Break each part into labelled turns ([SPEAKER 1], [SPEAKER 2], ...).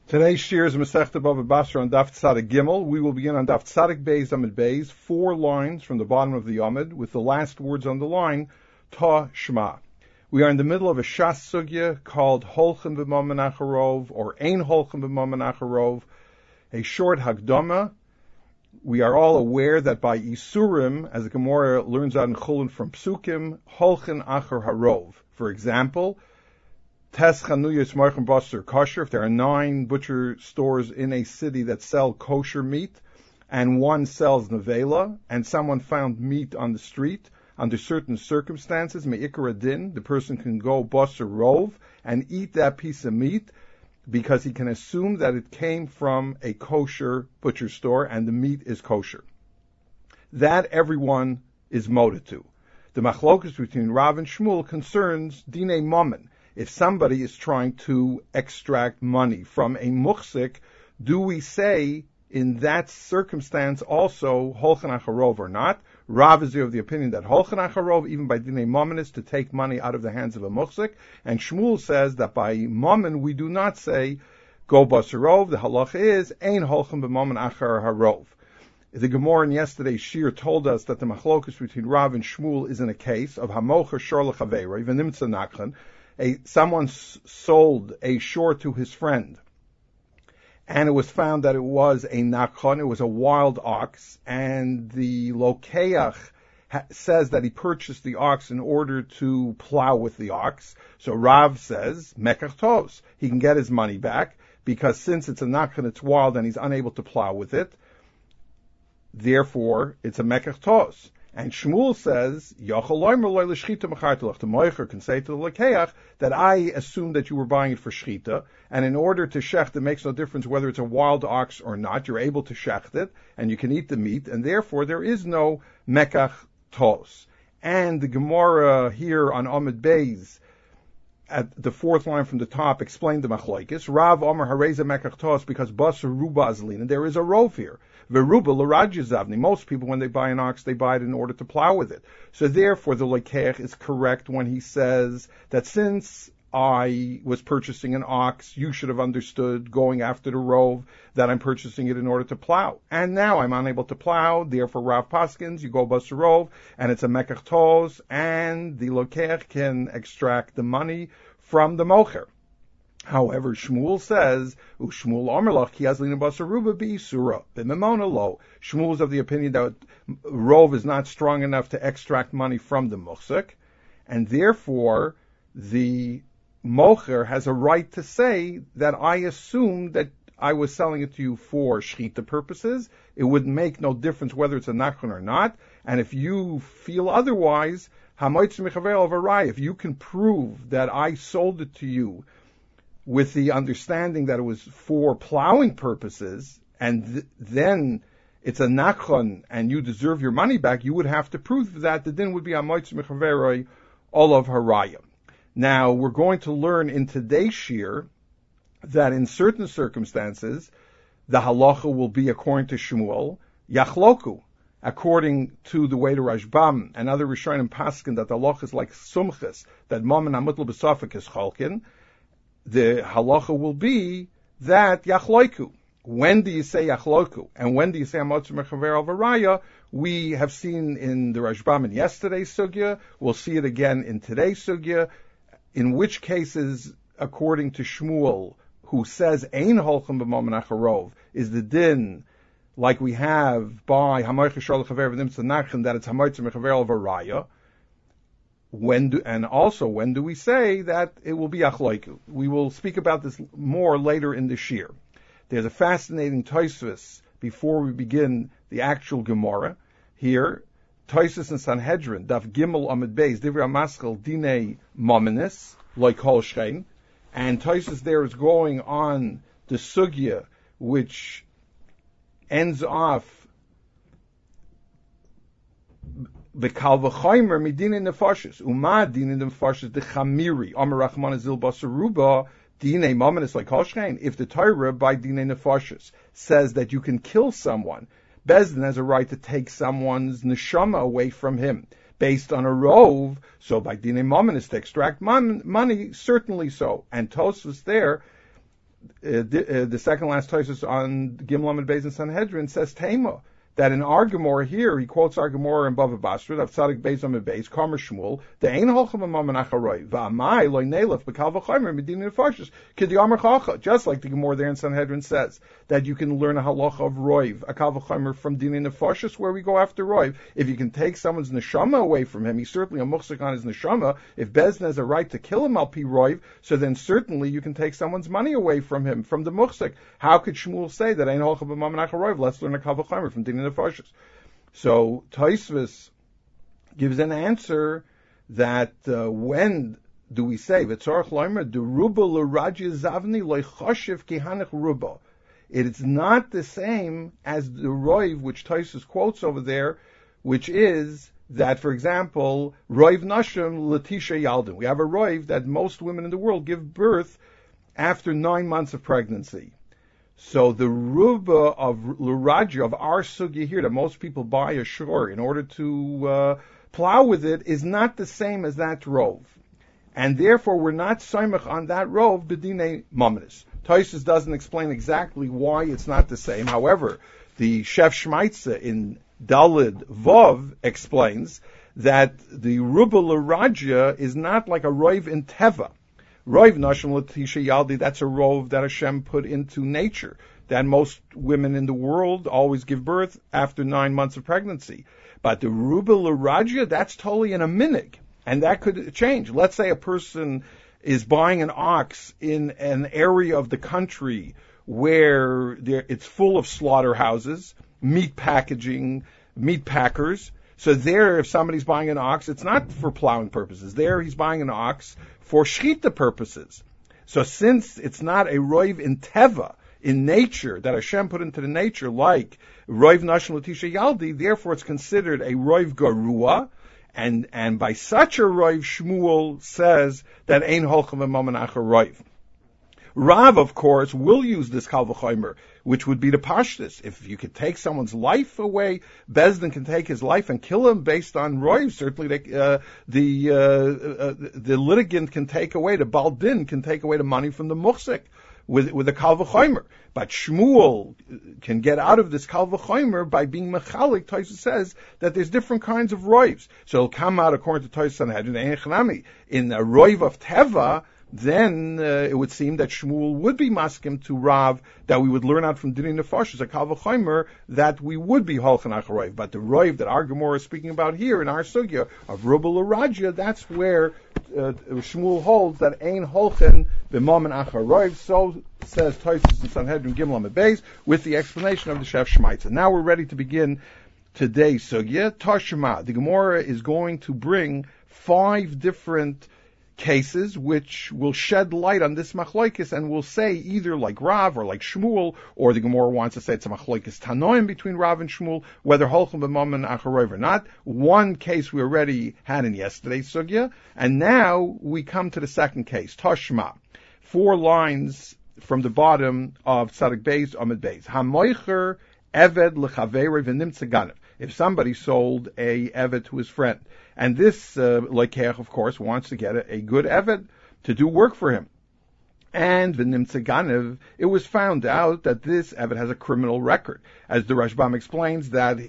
[SPEAKER 1] Today's shir is Masechta Bava Basra on Daf Tzadik Gimel. We will begin on Daf Tzadik Beis Amud Beis, 4 lines from the bottom of the Amud, with the last words on the line, Ta Shema. We are in the middle of a Shas Sugya called Holchem B'Mamen Acharov, or Ein Holchem B'Mamen Acharov, a short Hagdama. We are all aware that by Isurim, as the Gemara learns out in Chulin from Psukim, Holchen Achar Harov. For example, Tes Chanuyos Marchem Basar Kosher, if there are 9 butcher stores in a city that sell kosher meat, and one sells nevela, and someone found meat on the street, under certain circumstances, me'ikar din, the person can go basar rov, and eat that piece of meat, because he can assume that it came from a kosher butcher store, and the meat is kosher. That everyone is moted to. The machlokus between Rav and Shmuel concerns dinei mammon. If somebody is trying to extract money from a muhsik, do we say in that circumstance also holchen acharov or not? Rav is of the opinion that holchen acharov, even by dinei mammon, is to take money out of the hands of a muhsik, and Shmuel says that by mammon we do not say go basarov. The halacha is ein holchen b'mammon achar harov. The Gemara in yesterday's shir told us that the machlokus between Rav and Shmuel is in a case of hamocher shor l'chaveira, v'nimtza nachlan. Someone sold a shore to his friend, and it was found that it was a nachon, it was a wild ox, and the lokeach says that he purchased the ox in order to plow with the ox. So Rav says, mekach tos, he can get his money back, because since it's a nachon, it's wild, and he's unable to plow with it, therefore it's a mekach tos. And Shmuel says, the moicher can say to the lekeach that I assume that you were buying it for shchita, and in order to shecht, it makes no difference whether it's a wild ox or not. You're able to shecht it, and you can eat the meat, and therefore there is no mekach tos. And the Gemara here on Amud Beis, at the 4th line from the top, explained the machlokes. Rav Omer hareza mekach tos because basar ruba azlin, and there is a rov here. Veruba l'radya zavni. Most people, when they buy an ox, they buy it in order to plow with it. So therefore, the lekeach is correct when he says that since I was purchasing an ox, you should have understood, going after the rov, that I'm purchasing it in order to plow. And now I'm unable to plow, therefore Rav Paskins, you go basar rov, and it's a mekach tos, and the lekeach can extract the money from the mocher. However, Shmuel says, Shmuel Omerlach, he has lina basaruba b'isura, b'memona lo. Shmuel is of the opinion that rov is not strong enough to extract money from the muhsik, and therefore the mocher has a right to say that I assume that I was selling it to you for shchita purposes. It would make no difference whether it's a nachon or not, and if you feel otherwise, if you can prove that I sold it to you with the understanding that it was for plowing purposes, and then it's a nachon, and you deserve your money back, you would have to prove that the din would be amoitz mechaveroi olav haraya. Now, we're going to learn in today's shir that in certain circumstances, the halacha will be according to Shmuel, yachloku, according to the way to Rashbam and other Rishonim paskin, that the halacha is like sumchis, that mammon amutl b'safik is cholkin. The halacha will be that yachloiku. When do you say yachloiku? And when do you say amotz mechaver al varaya? We have seen in the Rashbam in yesterday's sugya. We'll see it again in today's sugya. In which cases, according to Shmuel, who says ein holchem b'mammon acharov, is the din like we have by hamoich shor lechaver v'nimtza nachem, that it's hamotz mechaver al varaya. When do we say that it will be achloiku? We will speak about this more later in the shir. There's a fascinating Tosfos before we begin the actual Gemara. Here, Tosfos and Sanhedrin, Daf Gimel Amud Beis, Divrei Maschil Dinei Mominis, like Holshchein, and Tosfos there is going on the sugya, which ends off the kalvachaymer midin nefashis uma din nefashis the chamiri amar rachman zil basaruba dinei mamanis like Holshchein. If the Torah by dinei nefashis says that you can kill someone, Bezdin has a right to take someone's neshama away from him based on a rov. So by dinei mamanis to extract money, certainly so. And Tosfos there the second last Tosfos on Gimel Amud Beis in Sanhedrin says Tema, that in our Gemara here, he quotes our Gemara in Bava Basra, of Tzadik Beis Amud Beis, Kamer Shmuel, the Ein Holchem Amam Nacharoi, Va'amai Loi Nelef B'Kal V'Chaymer Medina Nefashis, K'di Amar Chacha, just like the Gemara there in Sanhedrin says, that you can learn a halacha of Roiv, a Kal V'Chaymer from Dina Nefashis, where we go after Roiv. If you can take someone's neshama away from him, he's certainly a muchzik on his neshama. If Bezdin has a right to kill him al pi Roiv, so then certainly you can take someone's money away from him, from the muchzik. How could Shmuel say that Ein Holchem Amam Nacharoi, let's learn a Kal V'Chaymer from Dina Nefashis? So Tosfos gives an answer that when do we say v'tzorach loimer de ruba l'raji zavni loichoshev kihanich ruba? It is not the same as the roiv which Tosfos quotes over there, which is that, for example, roiv nashim latisha yaldim. We have a roiv that most women in the world give birth after 9 months of pregnancy. So the ruba of l'raji, of our sugya here, that most people buy a shor in order to plow with it, is not the same as that rov. And therefore we're not soymech on that rov b'dinei mamanis. Tosfos doesn't explain exactly why it's not the same. However, the Shef Shmaitza in Dalid Vov explains that the ruba l'raji is not like a rov in Teva. Roiv Nashim Latisha Yaldi, that's a rov that Hashem put into nature, that most women in the world always give birth after 9 months of pregnancy. But the Ruba L'Raja, that's totally in a minig, and that could change. Let's say a person is buying an ox in an area of the country where it's full of slaughterhouses, meat packaging, meat packers. So there, if somebody's buying an ox, it's not for plowing purposes. There, he's buying an ox for shchita purposes. So since it's not a roiv in teva, in nature, that Hashem put into the nature, like roiv nashim latisha yaldi, therefore it's considered a roiv garua, and by such a roiv, Shmuel says that ein holchem v'maman achar roiv. Rav, of course, will use this kal v'chomer, which would be the pashtus. If you could take someone's life away, Bezdin can take his life and kill him based on roiv. Certainly, the litigant can take away, the baldin can take away the money from the muhsik with a kal v'chomer. But Shmuel can get out of this kal v'chomer by being mechalik. Tosfos says that there's different kinds of roivs. So it'll come out according to Tosfos Sanhedrin in a roiv of teva. Then it would seem that Shmuel would be maskim to Rav, that we would learn out from Dinei Nefashos, a kal v'chomer, that we would be holchen acharoiv. But the roiv that our Gemara is speaking about here in our sugya of Ruba l'Raja, that's where Shmuel holds that ein holchen b'mamen acharoiv. So says Tosfos in Sanhedrin Gimel Amud Beis with the explanation of the Shef Shmaitza. Now we're ready to begin today's sugya. Tashma. The Gemara is going to bring 5 different cases which will shed light on this machlokes and will say either like Rav or like Shmuel, or the Gemara wants to say it's a machlokes tanoim between Rav and Shmuel, whether holchem b'mamen acharoiv or not. One case we already had in yesterday's sugya, and now we come to the second case, Tashma. 4 lines from the bottom of Tzadik Beis Amud Beis. Hamoicher eved l'chaveirev v'nimtza ganav. If somebody sold a eved to his friend, and this Lekeach, of course, wants to get a good eved to do work for him. And v'nimtza ganav, it was found out that this eved has a criminal record. As the Rashbam explains, that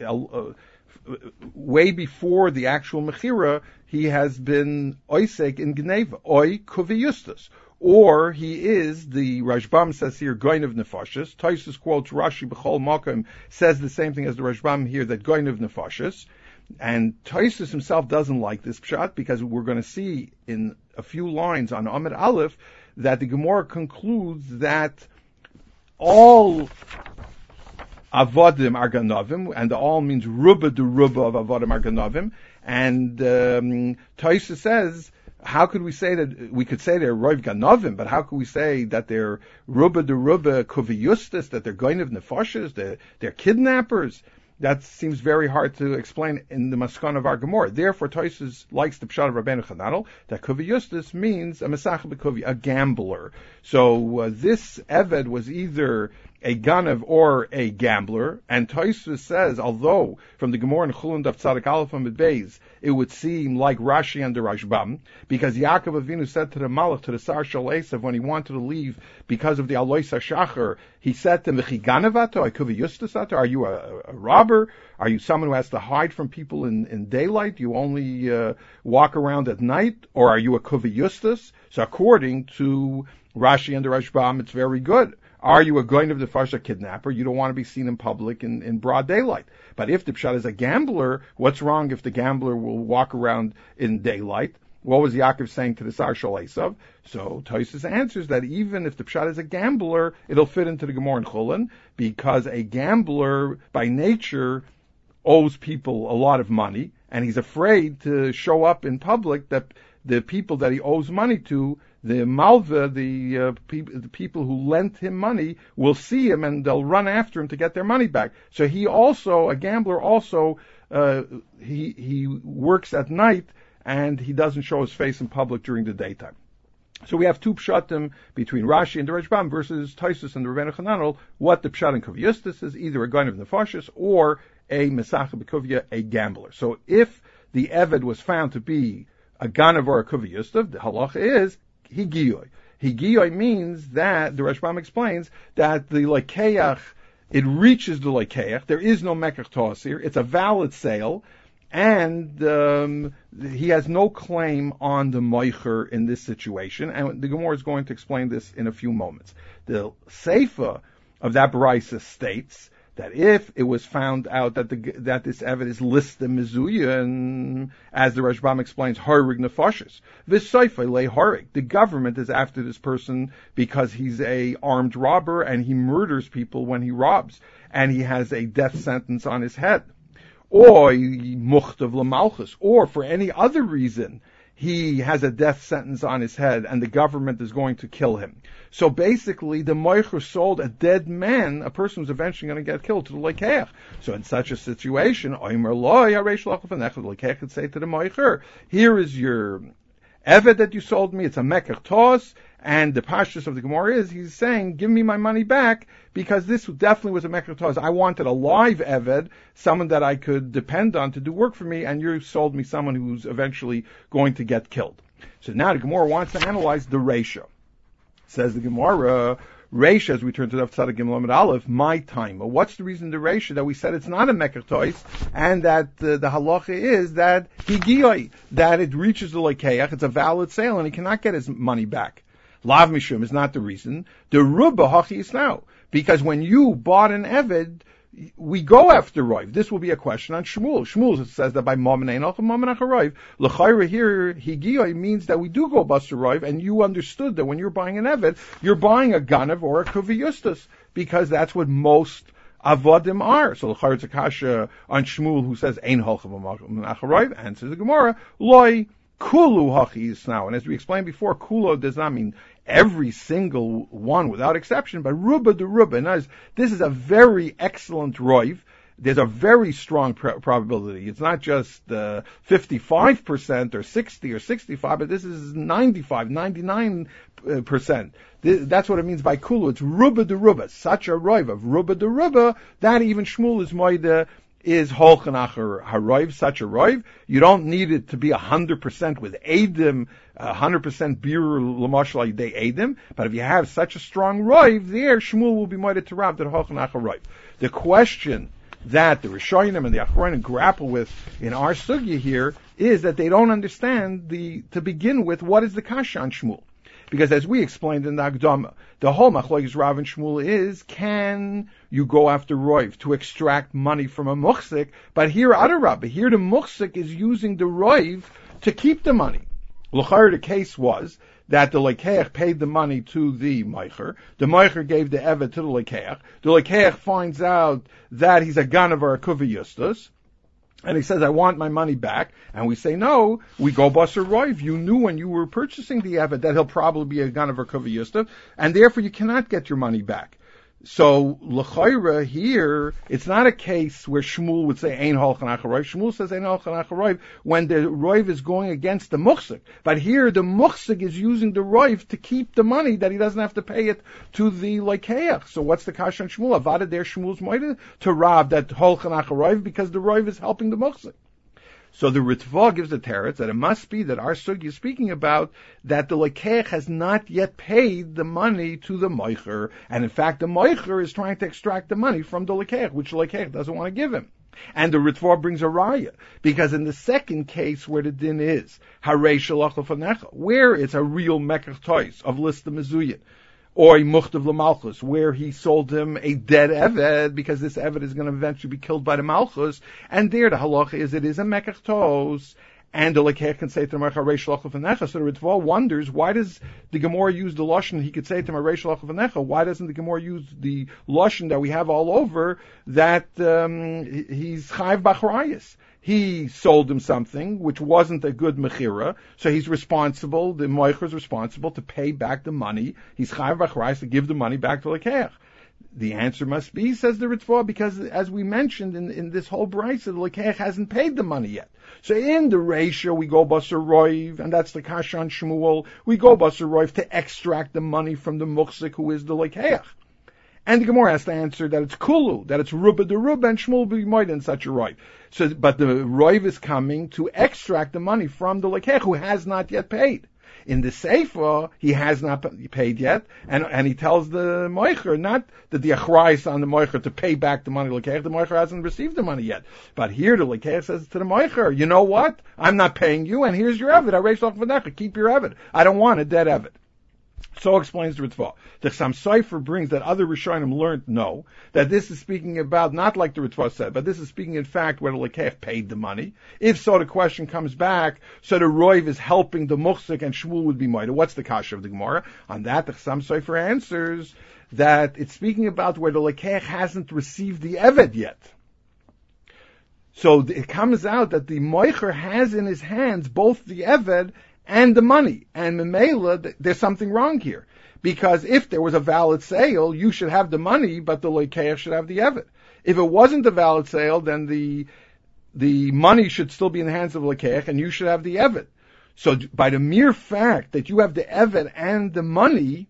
[SPEAKER 1] way before the actual mechira, he has been oisek in gneva, oi kuviyustus. Or he is, the Rashbam says here, Goynev Nefashis. Tosfos quotes Rashi B'chol Makom, says the same thing as the Rashbam here, that Goynev Nefashis. And Tosfos himself doesn't like this pshat, because we're going to see in a few lines on Amud Aleph that the Gemara concludes that all avodim are ganavim, and the all means ruba de ruba of avodim are ganavim. And Tosfos says, how could we say that? We could say they're roiv ganavim, but how could we say that they're ruba de ruba kuviyustis, that they're goynev nefashis, they're kidnappers? That seems very hard to explain in the Maskon of our Gemara. Therefore, Tosfos likes the pshat of Rabbeinu Chananel, that kuviyustis means a mesach b'kuvi, a gambler. So this eved was either a ganav or a gambler. And Tosfos says, although from the Gemara in Chulin Daf Tzadik Aleph Amud Beis, it would seem like Rashi and the Rashbam, because Yaakov Avinu said to the Malach, to the Sar Shal Esav, when he wanted to leave because of the Alois HaShachar, he said to him, are you a robber? Are you someone who has to hide from people in daylight? You only walk around at night? Or are you a Kuviyustus? So according to Rashi and the Rashbam, it's very good. Are you a goin of the Farsha kidnapper? You don't want to be seen in public in broad daylight. But if the Pshat is a gambler, what's wrong if the gambler will walk around in daylight? What was Yaakov saying to the Sar Shal Esav? So Tosfos answers that even if the Pshat is a gambler, it'll fit into the Gemara in Chulin, because a gambler by nature owes people a lot of money, and he's afraid to show up in public that the people that he owes money to, the malva, the people who lent him money, will see him and they'll run after him to get their money back. So he also, a gambler also, he works at night and he doesn't show his face in public during the daytime. So we have two pshatim between Rashi and the Rashbam versus Tosfos and the Rebbeinu Chananel, what the pshat in Kuviyustus is, either a goin of nefashis or a Mesachah B'Kuvya, a gambler. So if the Eved was found to be a ganav or a Kuviyustus, the halacha is higiyoi. Higiyoi means that, the Rashbam explains, that the lekeach, it reaches the lekeach, there is no mekach tosir, it's a valid sale, and he has no claim on the moicher in this situation, and the Gemara is going to explain this in a few moments. The Seifa of that Baraisa states that if it was found out that this Eved is listed mizuya, and as the Rashbam explains, harig nefashis, v'seifa le harig, the government is after this person because he's a armed robber and he murders people when he robs, and he has a death sentence on his head, or muchtav l'malchus, or for any other reason he has a death sentence on his head and the government is going to kill him. So basically, the moicher sold a dead man, a person who's eventually going to get killed, to the lekeach. So in such a situation, oimer loy hareish lachuf anechad, the lekeach could say to the moicher, here is your Eved that you sold me, it's a mekach tos, and the pashtus of the Gemara is, he's saying, give me my money back, because this definitely was a mekach tos. I wanted a live Eved, someone that I could depend on to do work for me, and you sold me someone who's eventually going to get killed. So now the Gemara wants to analyze the ratio. Says the Gemara, Reisha, as we turn to the Tzadik Gimel Amud Aleph, my time. What's the reason the Reisha that we said it's not a mekach tois, and that the halacha is that higiyoi, that it reaches the lekeach, it's a valid sale, and he cannot get his money back. Lav mishum is not the reason. The rubba hachi is now, because when you bought an Eved, we go after Roiv. This will be a question on Shmuel. Shmuel says that by Mamen Einach and Mamen Acharoiv. L'chayra here, Higiyoi means that we do go Buster Roiv, and you understood that when you're buying an Eved, you're buying a Ganav or a Kuviyustus, because that's what most Avodim are. So l'chayra it's a kasha on Shmuel who says, Ein Holchem Mamen Acharoiv, answers the Gemara, Loi Kulu Hachi is now. And as we explained before, Kulo does not mean every single one without exception, but Ruba de Ruba. This is a very excellent Roiv. There's a very strong probability. It's not just 55% or 60 or 65, but this is 95, 99%. That's what it means by Kulu. It's Ruba de Ruba. Such a Roiv of Ruba de Ruba that even Shmuel is moide is holchanach haroiv, such a roiv. You don't need it to be 100% with edim, 100% bir l'mashal yidei edim. But if you have such a strong roiv, there Shmuel will be moeded to Rav that holchanach haroiv. The question that the Rishonim and the Achronim grapple with in our sugya here is that they don't understand to begin with, what is the kasha on Shmuel? Because as we explained in the Agdama, the whole machlokes Rav and Shmuel is, can you go after Roiv to extract money from a muchsik? But here, Adarabba, here the muchsik is using the Roiv to keep the money. L'chayr, the case was that the lekeach paid the money to the meicher. The meicher gave the evet to the lekeach. The lekeach finds out that he's a ganav or a kuviyustus, and he says, I want my money back. And we say, no, we go Basar Roiv. You knew when you were purchasing the Eved that he'll probably be a Ganav or Kuviyustav, and therefore you cannot get your money back. So l'chayra here, it's not a case where Shmuel would say ein holchan acharoiv. Shmuel says ein holchan acharoiv when the roiv is going against the muchsik. But here the muchsik is using the roiv to keep the money that he doesn't have to pay it to the lekeach. So what's the kasha on Shmuel? Avada there Shmuel's moide to rob that holchan acharoiv because the roiv is helping the muchsik. So the Ritva gives the teretz that it must be that our sugi is speaking about that the lekeach has not yet paid the money to the moicher, and in fact the moicher is trying to extract the money from the lekeach, which the lekeach doesn't want to give him. And the Ritva brings a raya, because in the second case where the din is, harei shalach lefanecha, where it's a real mekach tois of list the mezuyah, or a muchtav l'malchus, where he sold him a dead eved, because this eved is going to eventually be killed by the malchus, and there the halacha is it is a mekach tos, and the lekech can say to him, Harei shalach lefanecha. So the Ritva wonders, why does the Gemara use the lashon? He could say to him, Harei shalach lefanecha. Why doesn't the Gemara use the lashon that we have all over, that he's chayv b'achrayis? He sold him something which wasn't a good mechira, so he's responsible, the moicher is responsible to pay back the money. He's chayav b'achrayis to give the money back to lekeach. The answer must be, says the Ritva, because as we mentioned in this whole brayso, the lekeach hasn't paid the money yet. So in the ratio, we go basar roiv, and that's the kasha on Shmuel, we go basar roiv to extract the money from the muchsik, who is the lekeach. And the Gemara has to answer that it's kulu, that it's ruba de ruba, and Shmuel be moed in such a roiv. So, but the roiv is coming to extract the money from the lekech, who has not yet paid. In the Sefer, he has not paid yet, and he tells the moicher, not that the achrai is on the moicher to pay back the money lekech, the moicher hasn't received the money yet. But here the lekech says to the moicher, you know what? I'm not paying you, and here's your eved. Keep your eved. I don't want a dead eved. So explains the Ritva. The Chassam Sofer brings that other Rishonim learned that this is speaking about, not like the Ritva said, but this is speaking in fact where the Lekech paid the money. If so, the question comes back, so the Roiv is helping the Muchsik and Shmuel would be moida. What's the kasha of the Gemara? On that, the Chassam Sofer answers that it's speaking about where the Lekech hasn't received the Eved yet. So it comes out that the Moicher has in his hands both the Eved and the money. And Memela, there's something wrong here. Because if there was a valid sale, you should have the money, but the Lekeach should have the Eved. If it wasn't a valid sale, then the money should still be in the hands of Lekeach, and you should have the Eved. So by the mere fact that you have the Eved and the money,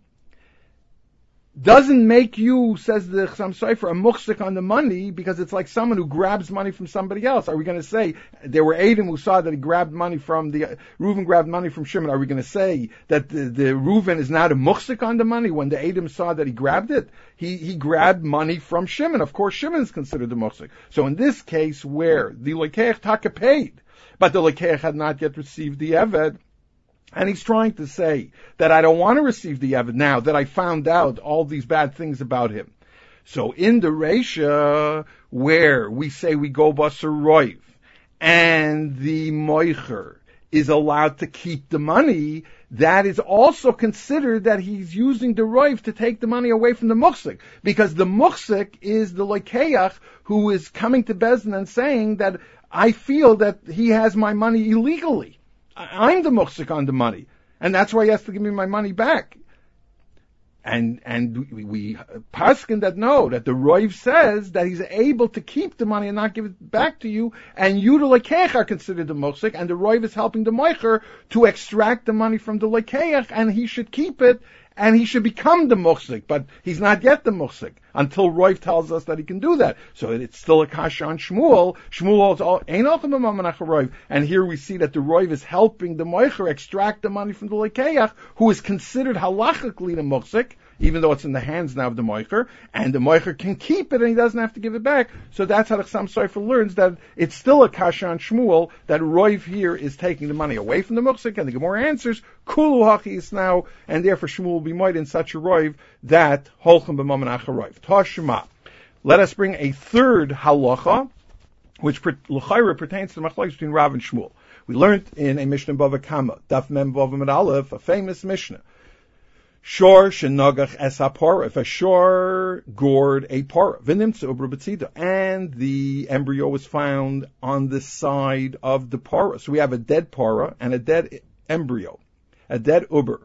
[SPEAKER 1] doesn't make you, says the Chassam Sofer, a muchsik on the money, because it's like someone who grabs money from somebody else. Are we going to say there were Edom who saw that he grabbed money from Reuven grabbed money from Shimon? Are we going to say that the Reuven is not a muchsik on the money when the Edom saw that he grabbed it? He grabbed money from Shimon. Of course, Shimon is considered the muchsik. So in this case, where the Lekeach Taka paid, but the Lekeach had not yet received the Eved, and he's trying to say that I don't want to receive the Eved now that I found out all these bad things about him. So in the Reisha, where we say we go basar roiv, and the moicher is allowed to keep the money, that is also considered that he's using the roiv to take the money away from the muchsik, because the muchsik is the lekeach who is coming to Bezdin and saying that I feel that he has my money illegally. I'm the muchsik on the money, and that's why he has to give me my money back. And we paskin that that the roiv says that he's able to keep the money and not give it back to you, and you the lekeach are considered the muchsik, and the roiv is helping the moicher to extract the money from the lekeach, and he should keep it, and he should become the muchsik, but he's not yet the muchsik until Roiv tells us that he can do that. So it's still a kasha on Shmuel. Shmuel also ain't Roiv, and here we see that the Roiv is helping the moicher extract the money from the lekeach, who is considered halachically the muchsik, even though it's in the hands now of the moicher, and the moicher can keep it and he doesn't have to give it back. So that's how the Chassam Sofer learns that it's still a kasha on Shmuel, that Roiv here is taking the money away from the muchsik, and the Gemara answers, Kulu hachi is now, and therefore Shmuel will be moed in such a Roiv that holchem b'maman acharoiv. Tashma. Let us bring a third halacha, which l'chayra pertains to the machlokes between Rav and Shmuel. We learned in a Mishnah Bava Kama, Daf Mem Bava Med Aleph, a famous Mishnah. Shor shenagach es hapara. If a shor gored a para, v'nimtza ubra b'tzida, and the embryo was found on the side of the para. So we have a dead para and a dead embryo, a dead uber.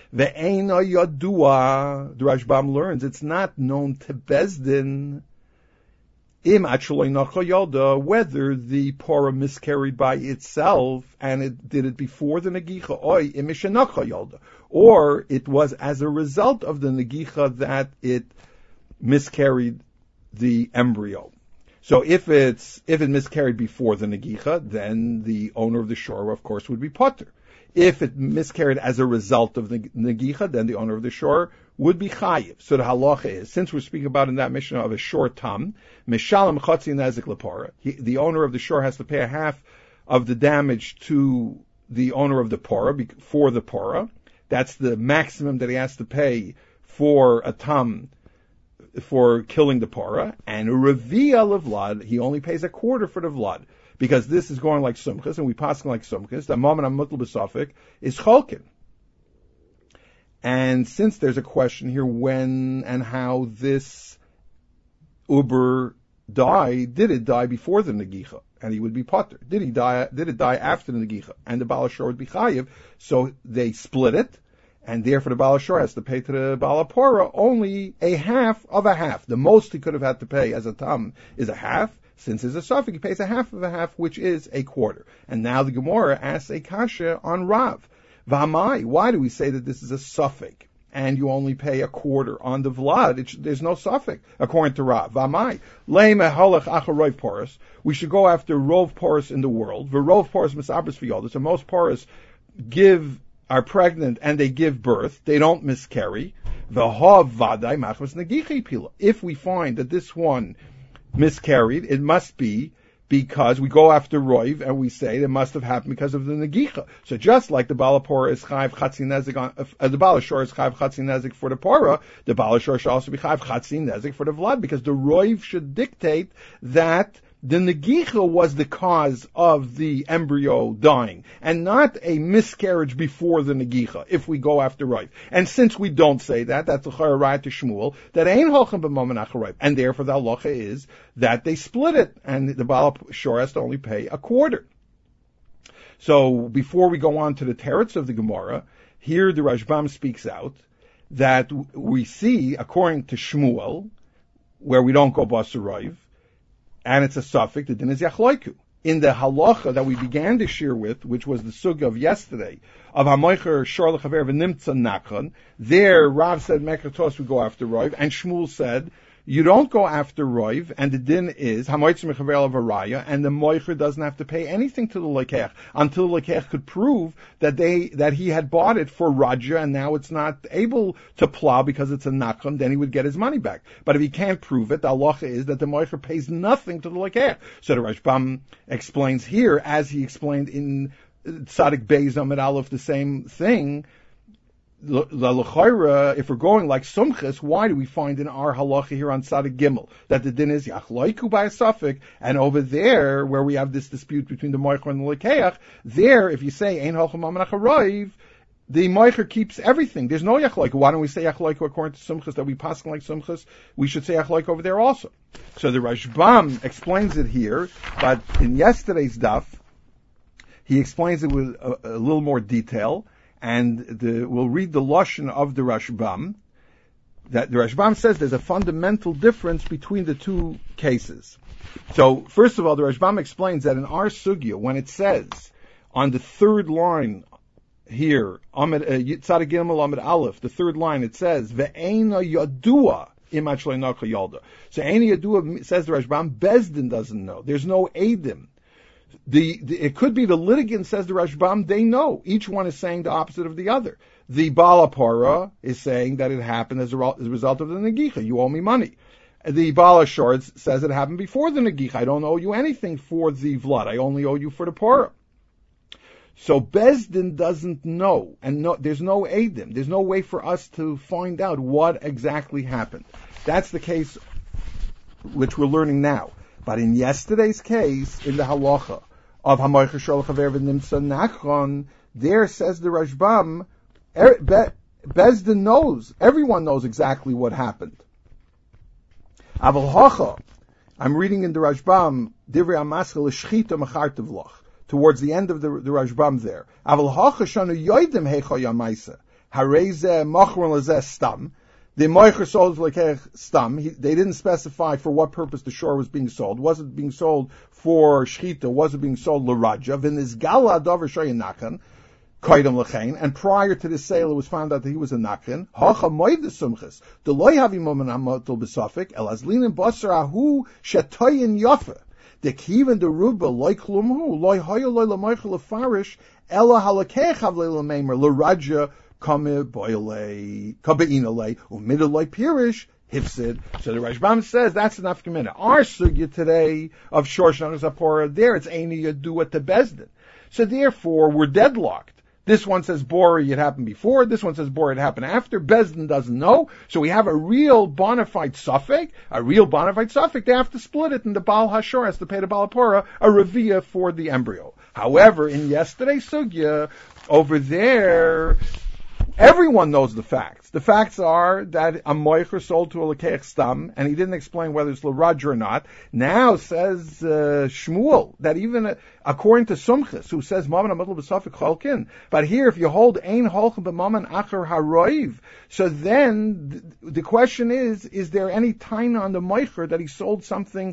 [SPEAKER 1] Ve'ena yadua, the Rashbam learns, it's not known to Bezdin, im actually yolda, whether the Porah miscarried by itself, and it did it before the Negicha, oi im yolda, or it was as a result of the Negicha that it miscarried the embryo. So if it miscarried before the Negicha, then the owner of the shore, of course, would be potter. If it miscarried as a result of the Negicha, then the owner of the shore would be chayiv. So the halacha is, since we're speaking about in that Mishnah of a shore tam, mishalem chatzi nezik lepara, the owner of the shore has to pay a half of the damage to the owner of the pora for the pora. That's the maximum that he has to pay for a tam for killing the pora. And revia levlad, he only pays a quarter for the vlad, because this is going like sumchas, and we pass like sumchas. The moment I'm mutal b'safik is cholkin. And since there's a question here when and how this uber died, did it die before the Negicha? And he would be potter. Did it die after the Negicha? And the Baal HaShor would be chayiv. So they split it, and therefore the Baal HaShor has to pay to the Baal HaPorah only a half of a half. The most he could have had to pay as a tam is a half. Since it's a suffix, he pays a half of a half, which is a quarter. And now the Gemara asks a kasha on Rav. V'hamai, why do we say that this is a suffix and you only pay a quarter on the vlad? There's no suffix, according to Rav. V'hamai, le'me halach achar rov poros. We should go after rov poros in the world. V'rov poros misabris v'yolda. So most poros are pregnant and they give birth. They don't miscarry. V'hav vaday machmas negicha pila. If we find that this one miscarried, it must be because we go after Roiv and we say it must have happened because of the Negicha. So just like the Baal HaPorah is Chayv Chatzi Nezik the Baal HaShor is Chayv Chatzi Nezik for the Porah, the Baal HaShor should also be Chayv Chatzi Nezik for the Vlad, because the Roiv should dictate that the Negicha was the cause of the embryo dying, and not a miscarriage before the Negicha, if we go after Roiv. And since we don't say that, that's a Chayarayat to Shmuel, that ain't Holchem b'momen achar Roiv. And therefore the halacha is that they split it, and the Baal HaShor has to only pay a quarter. So before we go on to the teretz of the Gemara, here the Rashbam speaks out that we see, according to Shmuel, where we don't go Basar Roiv, and it's a suffix, the din is yachloiku. In the halacha that we began to share with, which was the sugya of yesterday, of hamoicher shor lechaver v'nimtza nachon, there Rav said mekatos we go after Roiv, and Shmuel said you don't go after Roiv, and the din is hamoitzim mechaver of araya, and the moicher doesn't have to pay anything to the lekech until the lekech could prove that he had bought it for Raja, and now it's not able to plow because it's a nachon. Then he would get his money back. But if he can't prove it, the halacha is that the moicher pays nothing to the lekech. So the Rashbam explains here, as he explained in Tzadik Beis Amid Aleph, the same thing. The l'chayra, if we're going like sumchas, why do we find in our halacha here on Tzadik Gimel that the din is yachloiku by a suffix, and over there where we have this dispute between the moicher and the lekeach, there if you say ein holchem amanach haroiv, the moicher keeps everything. There's no yachloiku. Why don't we say yachloiku according to sumchas that we pass like sumchas? We should say yachloiku over there also. So the Rashbam explains it here, but in yesterday's daf he explains it with a little more detail. And we'll read the lashon of the Rashbam. That the Rashbam says there's a fundamental difference between the two cases. So first of all, the Rashbam explains that in our sugya, when it says on the third line here, Tzadik Gimel Amid Aleph, the third line, it says ve'ena yadua imach le'naka yalda. So eina yadua, says the Rashbam, Bezdin doesn't know. There's no edim. It could be the litigant, says the Rashbam, they know. Each one is saying the opposite of the other. The Baal HaPorah is saying that it happened as a result of the Negicha. You owe me money. The Baal HaShor says it happened before the Negicha. I don't owe you anything for the Vlad. I only owe you for the Porah. So Bezdin doesn't know, and there's no Eidim. There's no way for us to find out what exactly happened. That's the case which we're learning now. But in yesterday's case, in the halacha of hamoicher shor lechaver v'nimtza nachon, there says the Rashbam, Bezdin knows, everyone knows exactly what happened. Aval hacha, I'm reading in the Rashbam, Divrei HaMaskil l'shchita mechartev loch, towards the end of the Rashbam there. Aval hacha shanu yoidim heicha yamaisa. Hareze Mochron Lazeh Stam. The Moicher sold Lekech Stam. They didn't specify for what purpose the shore was being sold. Was it being sold for Shchita? Was it being sold L'Raja? V'nizgala Dover Shoyin Nakan. And prior to this sale, it was found out that he was a nakhin. Hacha moed the sumchas. The loy havi momen amotel besafik el azlinin basar ahu shetoyin yafa. The kiven the ruba loy klumhu loy hoyo loy lamoichel lefarish ela halakech havle lameimer l'raja kame boyle kabeinale umidel loy pirish hifsid. So the Rashbam says that's enough gemina. Our sugya today of Shorsh Zapora there it's aini yadu at the bezdin. So therefore we're deadlocked. This one says Bori, it happened before. This one says Bori, it happened after. Bezdin doesn't know. So we have a real bona fide suffix. They have to split it, and the Baal Hashor has to pay the Balapora a revia for the embryo. However, in yesterday's sugya, over there, everyone knows the facts. The facts are that a moicher sold to a lekeich stam, and he didn't explain whether it's l'raj or not. Now says Shmuel that even according to Sumchis, who says maman amadl b'safik cholkin, but here if you hold ein holchem b'maman acher haroiv, so then the question is there any taina on the moicher that he sold something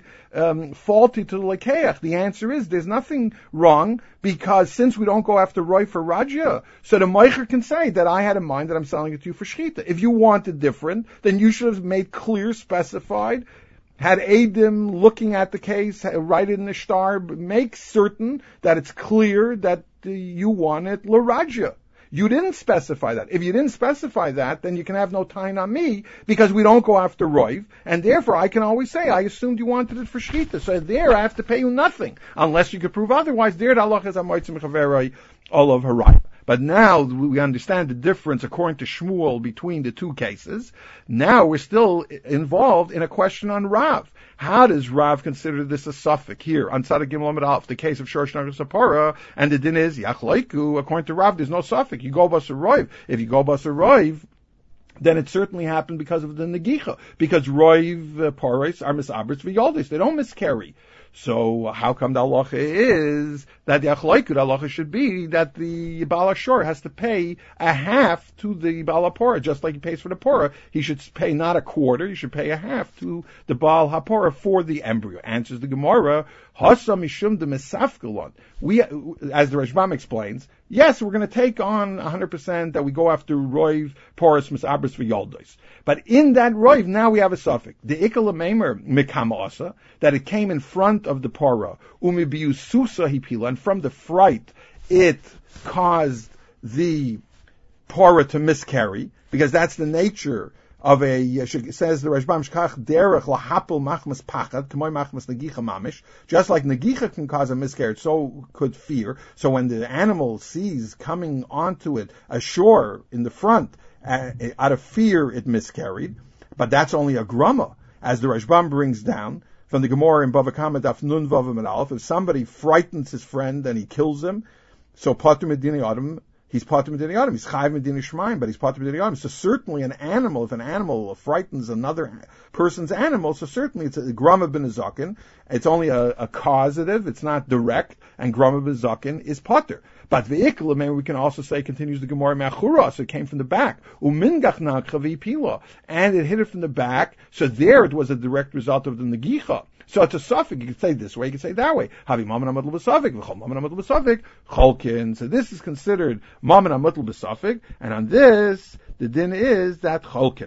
[SPEAKER 1] faulty to the lekeich? The answer is there's nothing wrong, because since we don't go after roiv for rajya, so the moicher can say that I had in mind that I'm selling it to you for shchita. If you wanted different, then you should have made clear, specified, had Adim looking at the case, write it in the shtar, make certain that it's clear that you want it l'raja. You didn't specify that. If you didn't specify that, then you can have no time on me, because we don't go after roiv, and therefore I can always say, I assumed you wanted it for shchita, so there I have to pay you nothing, unless you could prove otherwise. There the halach is amoitzim chaveroi olav harayim. But now we understand the difference, according to Shmuel, between the two cases. Now we're still involved in a question on Rav. How does Rav consider this a suffix here on Tzaddik Gimel Amud Aleph, the case of Shorsh Nagar Sapara, and the din is Yachleiku? According to Rav, there's no suffix. You go basar roiv. If you go basar roiv, then it certainly happened because of the negicha, because roiv pares are misabritz v'yoldis. They don't miscarry. So how come the halacha is that the halacha should be that the Baal HaShor has to pay a half to the Baal HaPorah, just like he pays for the Porah. He should pay not a quarter, he should pay a half to the Baal HaPorah for the embryo. Answers the Gemara, Hasa mishum de mesafkalon. We, as the Rashbam explains, yes, we're going to take on 100% that we go after Roiv, Porus, Misabris, V'yoldos. But in that Roiv, now we have a suffix. The Ikal Meimer Mikama Asa, that it came in front of the Porah, Umibiu Susa Hipila, and from the fright, it caused the Porah to miscarry, because that's the nature of a, says the Rashbam, Shkach derech lahapel machmas pachad, k'moy machmas negicha mamish. Just like negicha can cause a miscarriage, so could fear. So when the animal sees coming onto it a shore in the front, out of fear it miscarried. But that's only a grama, as the Rashbam brings down from the Gemara in Bava Kama Daf Nun Vav Amud Aleph. If somebody frightens his friend and he kills him, so patur medini adam, he's patur medini adam. He's chayv medini shemaim, but he's patur medini adam. So certainly an animal, if an animal frightens another person's animal, so certainly it's a grama ben zaken. It's only a causative, it's not direct, and grama ben zaken is patur. But ve'ikla, maybe we can also say, continues the Gemara me'achura, so it came from the back. Umingach na'cha v'ipila, and it hit it from the back, so there it was a direct result of the negicha. So it's a suffix. You can say this way, you can say that way. Havi maman amatl b'suffix, v'chol maman amatl b'suffix, cholkin. So this is considered maman amatl b'suffix, and on this, the din is that cholkin.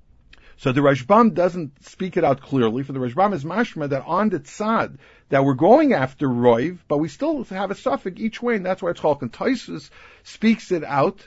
[SPEAKER 1] So the Rashbam doesn't speak it out clearly. For the Rashbam is mashma that on the tzad, that we're going after roiv, but we still have a suffix each way, and that's why it's cholkin. Taisus speaks it out,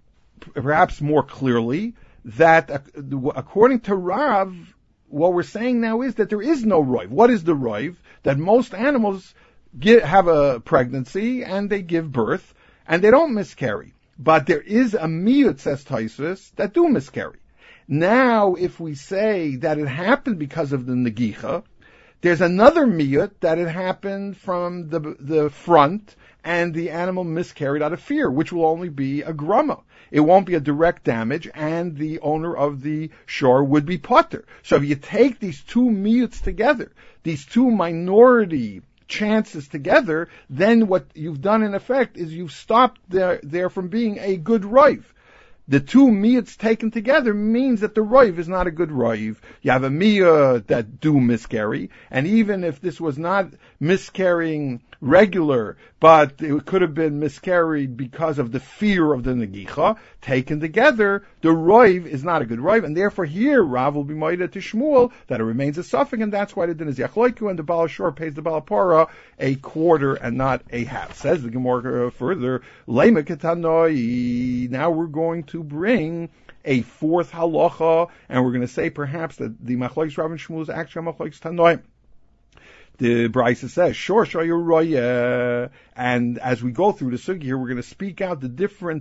[SPEAKER 1] perhaps more clearly, that according to Rav, what we're saying now is that there is no roiv. What is the roiv? That most animals have a pregnancy and they give birth and they don't miscarry. But there is a miyut, says Taisus, that do miscarry. Now, if we say that it happened because of the negicha, there's another miyut that it happened from the front and the animal miscarried out of fear, which will only be a grama. It won't be a direct damage, and the owner of the shore would be potter. So if you take these two miyuts together, these two minority chances together, then what you've done in effect is you've stopped there from being a good roiv. the two miyats taken together means that the roiv is not a good roiv. You have a miyah that do miscarry, and even if this was not miscarrying regular, but it could have been miscarried because of the fear of the negicha, taken together, the roiv is not a good roiv, and therefore here Rav will be moida to Shmuel that it remains a suffix, and that's why the din is yachloiku, and the Baal Shor pays the Baal Pora a quarter and not a half. Says the Gemara further, Lema ketanoi. Now we're going to bring a fourth halacha, and we're going to say perhaps that the Machlokes Rav and Shmuel is actually Machlokes Tanoi. The Brisa says, "Sure, roya," and as we go through the sugi here, we're going to speak out the different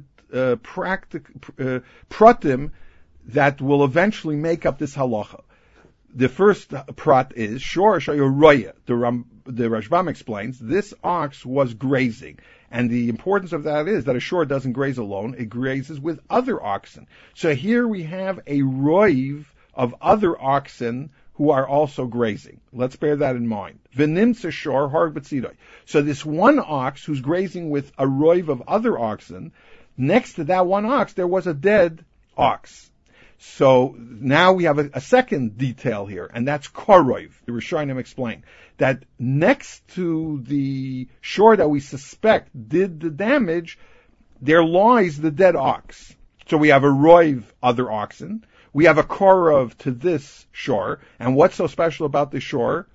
[SPEAKER 1] pratim that will eventually make up this halacha. The first prat is "Sure, roya." The Rashbam explains this ox was grazing, and the importance of that is that a shor doesn't graze alone; it grazes with other oxen. So here we have a roiv of other oxen who are also grazing. Let's bear that in mind. V'nimtza shor harg b'tzidoi. So this one ox who's grazing with a roiv of other oxen, next to that one ox there was a dead ox. So now we have a second detail here, and that's koroiv. The Rishonim explain that next to the shore that we suspect did the damage, there lies the dead ox. So we have a roiv, other oxen. We have a korov to this shore, and what's so special about this shore?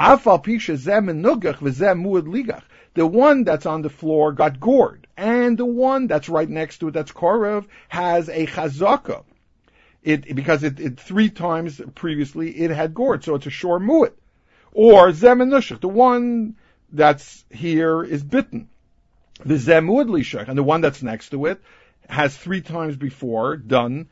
[SPEAKER 1] The one that's on the floor got gored, and the one that's right next to it, that's korov, has a chazaka. Because it 3 times previously it had gored, so it's a shore mu'at. Or zem and nushach, the one that's here is bitten. The zem mu'at lishach, and the one that's next to it has 3 times before done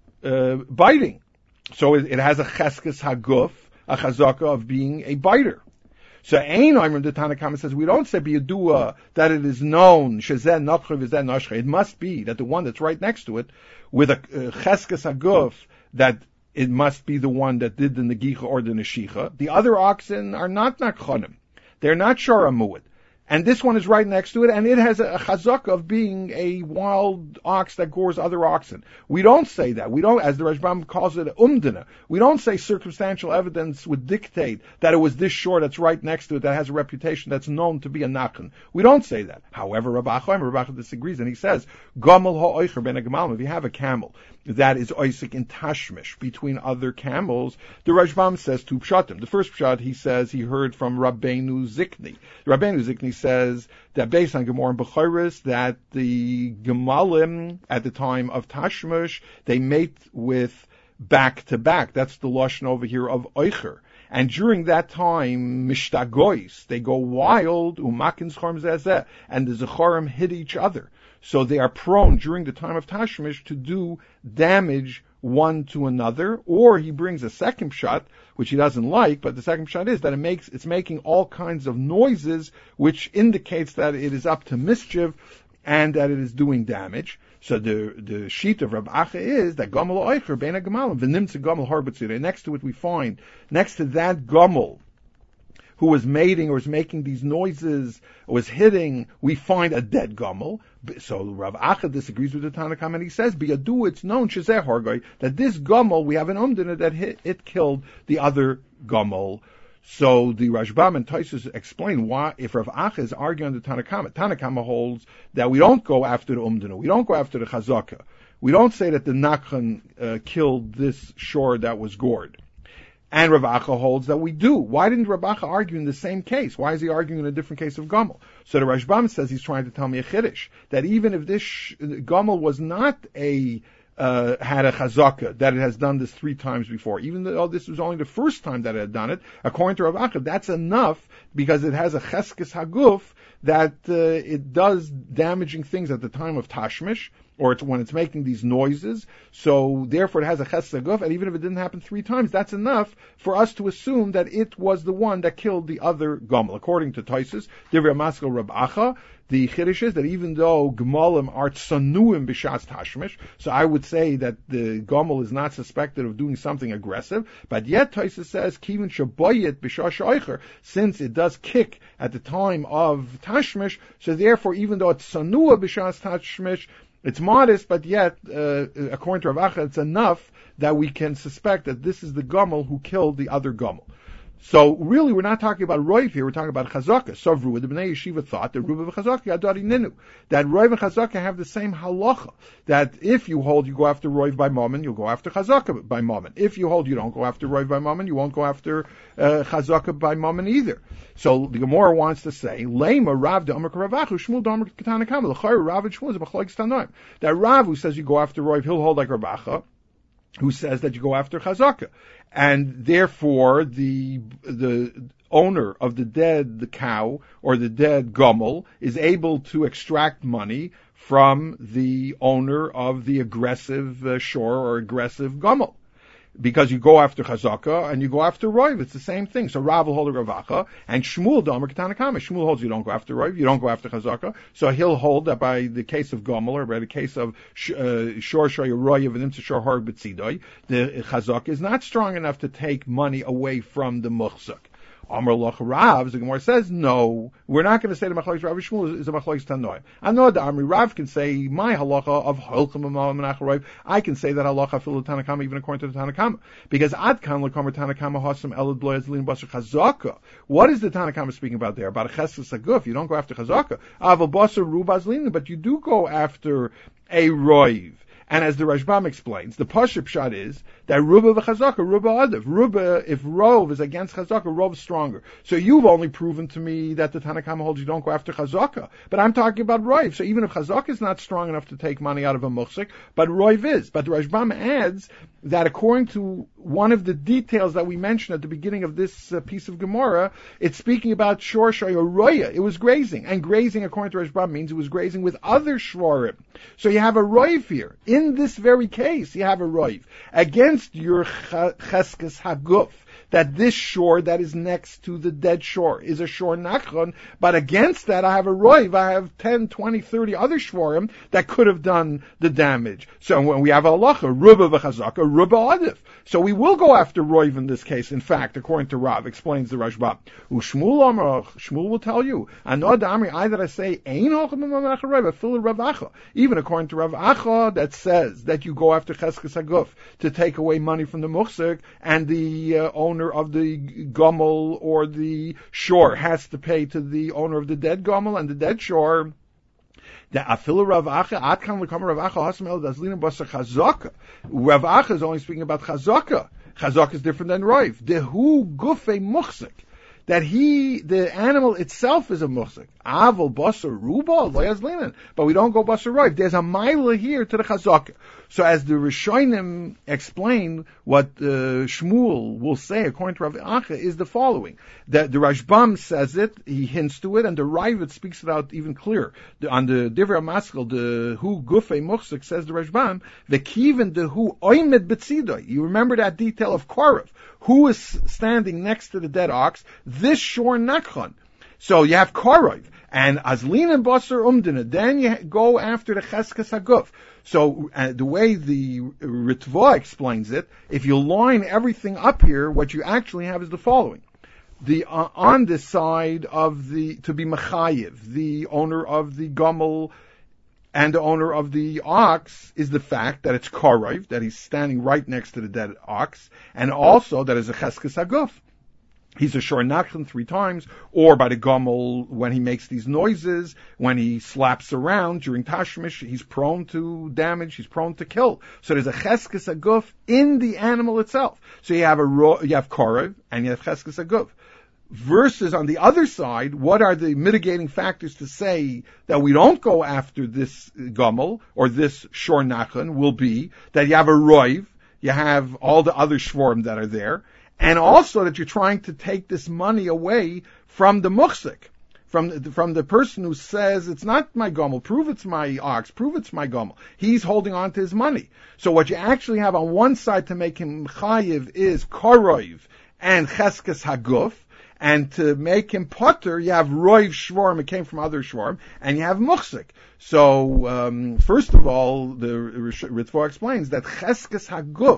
[SPEAKER 1] biting. So it has a cheskes haguf, a chazaka of being a biter. So Ein Omer, the Tanna Kama says, we don't say biyadua that it is known, shezen nachre v'zen nashre. It must be that the one that's right next to it, with a cheskes haguf, that it must be the one that did the negicha or the neshicha. The other oxen are not nakchonim. They're not sharamuit. And this one is right next to it, and it has a chazaka of being a wild ox that gores other oxen. We don't say that. We don't, as the Rashbam calls it, umdina. We don't say circumstantial evidence would dictate that it was this shore that's right next to it that has a reputation that's known to be a nachan. We don't say that. However, Rabbi Acha disagrees, and he says, Gamel ha'oicher ben a gemalm. If you have a camel that is oisik in tashmish between other camels, the Rashbam says 2 pshatim. The first pshat, he says he heard from Rabbeinu Zikni. Rabbeinu Zikni says that based on Gemara and Bechoros, that the Gemalim at the time of Tashmish, they mate with back to back. That's the lashon over here of Oicher. And during that time, mishtagois, they go wild, umakin zchorm zezeh, and the zechorim hit each other. So they are prone during the time of Tashmish to do damage one to another, or he brings a second shot, which he doesn't like, but the second shot is that it's making all kinds of noises, which indicates that it is up to mischief and that it is doing damage. So the sheet of Rab Acha is that Gomel Oicher Bein HaGemalim V'nimtza Gomel Harbatzirei. Next to it we find, next to that Gomel who was mating or was making these noises, or was hitting, we find a dead Gomel. So Rav Acha disagrees with the Tanna Kama, and he says, Biyadu, it's known, Shezeh Hargoi, that this Gomel, we have an umdina that it killed the other Gomel. So the Rashbam and Tosfos explain why, if Rav Acha is arguing the Tanna Kama holds that we don't go after the umdina, we don't go after the chazaka. We don't say that the Nachan killed this shore that was gored. And Rav Acha holds that we do. Why didn't Rav Acha argue in the same case? Why is he arguing in a different case of Gomel? So the Rashbam says he's trying to tell me a chiddush, that even if this Gomel was not had a chazaka, that it has done this 3 times before, even though this was only the first time that it had done it, according to Rav Acha, that's enough because it has a cheskes haguf that it does damaging things at the time of Tashmish, or it's when it's making these noises. So therefore it has a cheskes haguf, and even if it didn't happen 3 times, that's enough for us to assume that it was the one that killed the other Gomel. According to Tosfos, Divrei Maskil Rab Acha, the chiddush is that even though Gemalim are tsanuim b'shas Tashmish, so I would say that the Gomel is not suspected of doing something aggressive, but yet Tosfos says, Kivin shaboyet b'shas oicher, since it does kick at the time of Tashmish, so therefore even though it's tsanua b'shas Tashmish, It's modest, but yet, according to Rav Acha, it's enough that we can suspect that this is the Gomel who killed the other Gomel. So really, we're not talking about Roiv here, we're talking about Chazaka. Sovru, the Bnei Yeshiva thought that Ruba v'Chazaka Adari Ninu, that Roiv and Chazaka have the same halacha, that if you hold you go after Roiv by Mammon, you'll go after Chazaka by Mammon. If you hold you don't go after Roiv by Mammon, you won't go after Chazaka by Mammon either. So the Gemara wants to say, Lema Rav de Amar Ravachu, Shmuel de Amar Tanakama, L'chayr Rav and Shmuel is a B'chloik Tanoim. That Rav who says you go after Roiv, he'll hold like Ravacha, who says that you go after Chazaka. And therefore, the owner of the cow, or the dead Gomel, is able to extract money from the owner of the aggressive shore or aggressive Gomel. Because you go after Chazaka and you go after Roiv, it's the same thing. So Rav will hold a Ravacha, and Shmuel Domer Ketanakama. Shmuel holds you don't go after Roiv, you don't go after Chazaka. So he'll hold that by the case of Gomel, or by the case of Shor Shoy Roiv and Imsa Shor Har B'tzidoi, the Chazaka is not strong enough to take money away from the Muchzak. Amar Loch Rav, the Gemara says, no, we're not going to say the Machlokes Rav Shmuel is a Machlokes Tanoim. I know the Amri Rav can say my halacha of Holchem Amal Menach Roiv. I can say that halacha fil Tanakama even according to the Tanakama, because Adkan leKomer Tanakama Hasam Elad Bloy Azlin Basar Chazaka. What is the Tanakama speaking about there? About a Chesed Saguf. You don't go after Chazaka. Aval Basar Rubazlin, but you do go after a Roiv. And as the Rashbam explains, the Pashup Pshat is that Ruba v'Chazaka, Ruba Adav. Ruba, if Rov is against Chazaka, Rov is stronger. So you've only proven to me that the Tanakama holds you don't go after Chazaka. But I'm talking about Roiv. So even if Chazaka is not strong enough to take money out of a Muchsik, but Roiv is. But the Rashbam adds that according to one of the details that we mentioned at the beginning of this piece of Gemara, it's speaking about Shor Shoy or Roya. It was grazing. And grazing, according to Rashbam, means it was grazing with other Shvarim. So you have a Roiv here. In this very case, you have a Roiv. Against your Cheskes Haguf, that this shore that is next to the dead shore is a shore nachron, but against that I have a roiv, I have 10, 20, 30 other shvorim that could have done the damage. So when we have a halacha, ruba v'chazaka, ruba adif. So we will go after roiv in this case. In fact, according to Rav, explains the Rashba. Ushmul Amar, Shmuel will tell you, Anod Amri, I that I say, Ein hochem b'mamach roiv, fill Rav Acha. Even according to Rav Acha, that says that you go after cheskes haguf to take away money from the muhsik, and the owner of the gomel or the shore has to pay to the owner of the dead gomel and the dead shore. The afilu Rav Acha atkan l'kamer Rav Acha hasam el dazlina basa chazaka. Rav Acha is only speaking about chazaka. Chazaka is different than roiv. Dehu gufei muchzik. That the animal itself is a muhsik. Aval basar ruba loyazlinan. But we don't go basar roiv. There's a mila here to the chazaka. So as the Rishonim explain, what Shmuel will say according to Rav Acha is the following. That the Rashbam says it, he hints to it, and the Ravid speaks it out even clearer. On the Divrei Maskil, the Hu Gufei Muchsik, says the Rashbam, the Kivin the Hu Oimed Betzidoi. You remember that detail of Korav. Who is standing next to the dead ox? This shore Nachon. So you have Korav. And Azlin and Basar Umdina. Then you go after the Cheskes Haguf. So the way the Ritva explains it, if you line everything up here, what you actually have is the following. On this side of to be Mechayiv, the owner of the Gomel and the owner of the ox is the fact that it's Korav, that he's standing right next to the dead ox, and also that is a Cheskes Haguf. He's a shor nachon 3 times, or by the gomel when he makes these noises, when he slaps around during tashmish, he's prone to damage, he's prone to kill. So there's a cheskes aguf in the animal itself. So you have korav and you have cheskes aguf. Versus on the other side, what are the mitigating factors to say that we don't go after this gomel or this shor nachon will be that you have a roiv, you have all the other shvorim that are there, and also that you're trying to take this money away from the muhsik, from the person who says, it's not my gomel, prove it's my ox, prove it's my gomel. He's holding on to his money. So what you actually have on one side to make him chayiv is koroiv and cheskes haguf, and to make him potter, you have roiv shvorm, it came from other shvorm, and you have muhsik. So, first of all, the Ritva explains that cheskes haguf,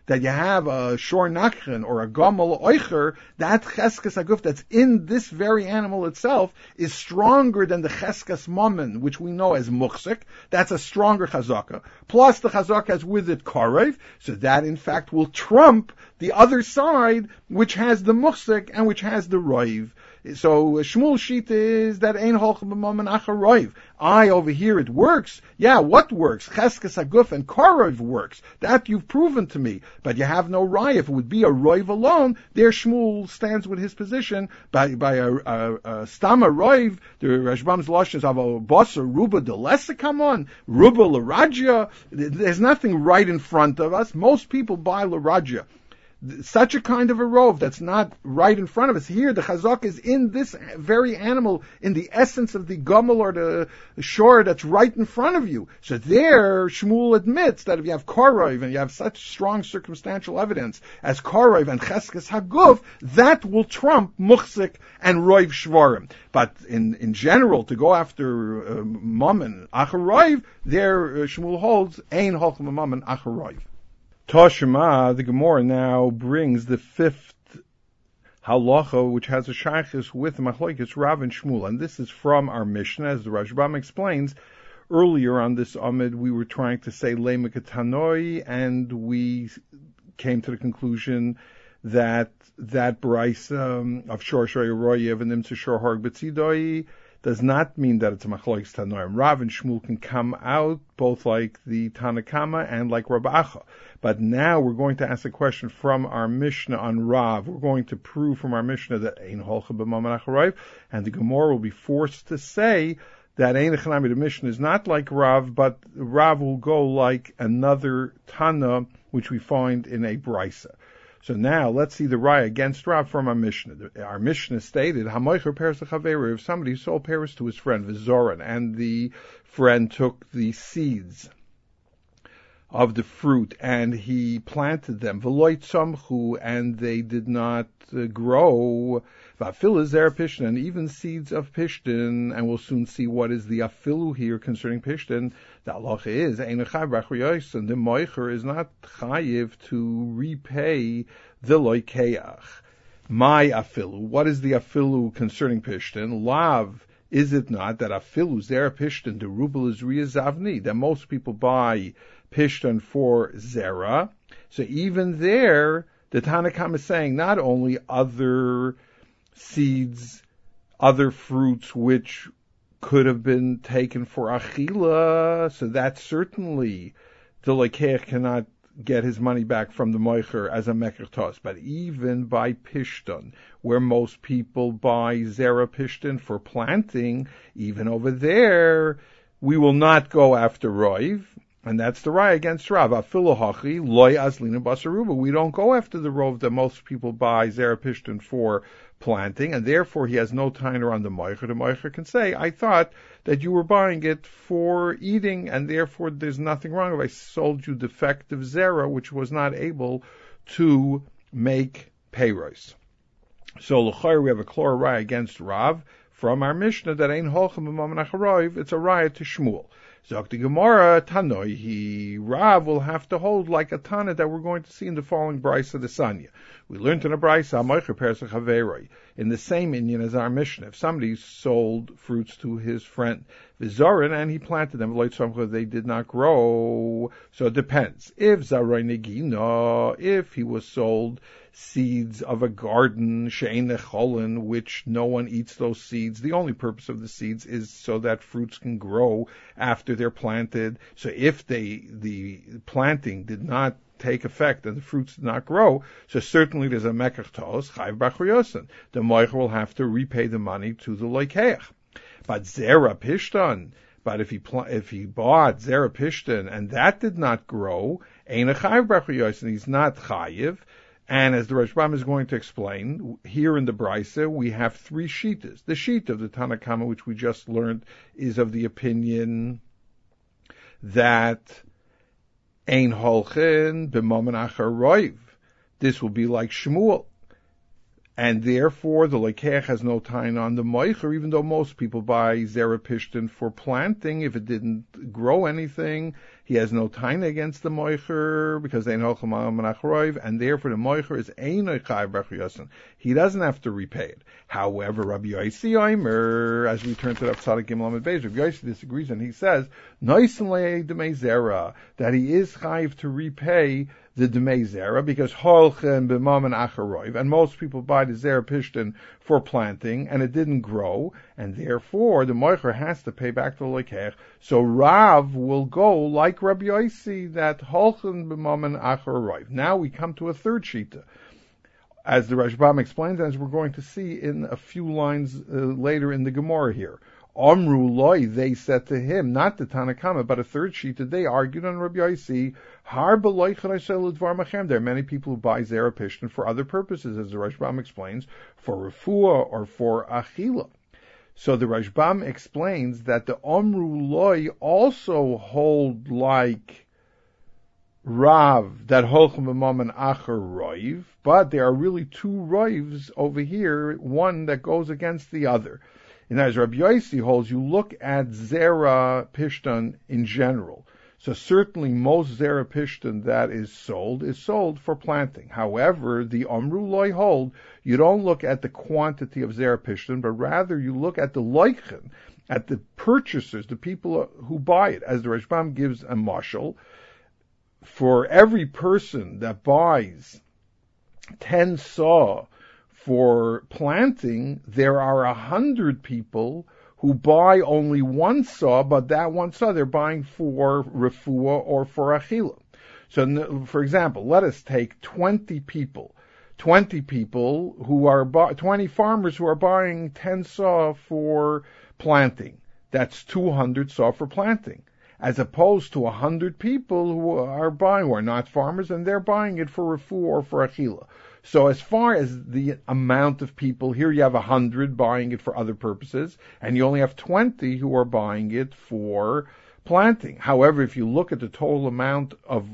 [SPEAKER 1] that you have a shor nachren or a gomel oicher, that cheskes aguf that's in this very animal itself is stronger than the cheskes mammon, which we know as muchsik. That's a stronger chazaka. Plus the chazaka has with it karev, so that in fact will trump the other side, which has the muchsik and which has the roiv. So Shmuel sheet is that ein holchem b'mammon achar roiv. Over here it works. Yeah, what works? Cheskes aguf and karev works. That you've proven to me. But you have no raya. If it would be a roiv alone, there Shmuel stands with his position by a stama roiv. The Rashbam's lashon is of a basar ruba delesa. Come on, ruba l'radja. There's nothing right in front of us. Most people buy l'radja. Such a kind of a rove that's not right in front of us. Here, the chazak is in this very animal, in the essence of the gomel or the shore that's right in front of you. So there, Shmuel admits that if you have korov and you have such strong circumstantial evidence as korov and cheskes haguf, that will trump muchsik and roiv shvarim. But in general, to go after mammon achar roiv, there Shmuel holds ein holchem mammon achar roiv. Toshima, the Gemara now brings the fifth halacha, which has a shaykhis with machlokes Rav and Shmuel, and this is from our Mishnah, as the Rashbam explains. Earlier on this Amid, we were trying to say leimikatanoi, and we came to the conclusion that brisa of shor shoy royev and imtzu shor harg betzidoi does not mean that it's a machlokes tanoim. Rav and Shmuel can come out both like the Tanakama and like Rav Acha. But now we're going to ask a question from our Mishnah on Rav. We're going to prove from our Mishnah that ein holcha b'mammon achar roiv, and the Gemara will be forced to say that ein echanami, the Mishnah is not like Rav, but Rav will go like another Tana, which we find in a brisa. So now let's see the raya against Rav from our Mishnah. Our Mishnah stated, "Hamoicher peres lechaveru." If somebody sold peres to his friend Vizoran, and the friend took the seeds of the fruit and he planted them, v'loy tzamchu, and they did not grow, v'afilu zer pishtin, and even seeds of pishtin, and we'll soon see what is the afilu here concerning pishtin. The halacha is ein chayiv b'achar and the moicher is not chayiv to repay the loikeach. My afilu, what is the afilu concerning pishtin? Lav, is it not that afilu zer pishtin the rubel is riyazavni, that most people buy pishtan for zera? So even there, the Tanakam is saying not only other seeds, other fruits which could have been taken for achila, so that certainly the lekeach cannot get his money back from the moicher as a meker tos. But even by pishtan, where most people buy zera pishtan for planting, even over there, we will not go after roiv. And that's the raya against Rav. Afilu hachi loy azlina basaruba. We don't go after the rov that most people buy zera pishtan for planting, and therefore he has no tainer on the moicher. The moicher can say, I thought that you were buying it for eating, and therefore there's nothing wrong if I sold you defective zera, which was not able to make peiros. So l'chayr we have a klor raya against Rav from our Mishnah that ein holchem b'mammon achar roiv. It's a raya to Shmuel. Zok the Gemara, Tanoi, Rav will have to hold like a Tana that we're going to see in the following brisa the Sanya. We learned in a brisa, Amoicher Persach Haveroi, in the same Indian as our Mishnah. If somebody sold fruits to his friend Vizorin and he planted them, they did not grow, so it depends. If Zaroi Negina, if he was sold seeds of a garden, she'ein necholin, which no one eats those seeds. The only purpose of the seeds is so that fruits can grow after they're planted. So if the planting did not take effect and the fruits did not grow, so certainly there's a mekach tos, chayv b'achar. The moicher will have to repay the money to the loikeach. But zera pishtan, but if he bought zera pishtan and that did not grow, ein a chayv b'achar, and he's not chayiv. And as the Rashbam is going to explain, here in the Brisa, we have three shitas. The sheet of the Tanakama, which we just learned, is of the opinion that ein holchen b'mammon achar roiv. This will be like Shmuel. And therefore, the lekeach has no time on the moicher, even though most people buy zera pishtan for planting. If it didn't grow anything, He has no taina against the moicher because they know Roiv, and therefore the moicher is einoi chayv b'chayosin. He doesn't have to repay it. However, Rabbi Yossi Omer, as we turn to the Tzadik Gimel Amud Beis, Rabbi Yossi disagrees, and he says noisin le'ei demei zera, that he is chayv to repay the demei zera because holchen b'mam and acharoiv, and most people buy the zera pishtin for planting, and it didn't grow, and therefore the moicher has to pay back to the lekech. So Rav will go like Rabbi Yossi that holchen b'mam and acharoiv. Now we come to a third shita, as the Rashbam explains, as we're going to see in a few lines later in the Gemara here. Amru loy, they said to him, not the Tanakama, but a third shita, they argued on Rabbi Yossi, har b'loy chadashel l'dvar machem. There are many people who buy zera pishtin for other purposes, as the Rashbam explains, for refuah or for achila. So the Rashbam explains that the Amru loy also hold like Rav, that holchem b'mam and acher roiv, but there are really two roivs over here, one that goes against the other. And as Rabbi Yossi holds, you look at zera pishtan in general. So certainly most zera pishtan that is sold for planting. However, the Amru loy hold, you don't look at the quantity of zera pishtan, but rather you look at the loichen, at the purchasers, the people who buy it. As the Rashbam gives a mashal, for every person that buys 10 saw for planting, there are 100 people who buy only one saw, but that one saw they're buying for refuah or for achila. So, for example, let us take 20 people who are 20 farmers who are buying 10 saw for planting. That's 200 saw for planting, as opposed to 100 people who are not farmers, and they're buying it for refuah or for achila. So as far as the amount of people, here you have 100 buying it for other purposes, and you only have 20 who are buying it for planting. However, if you look at the total amount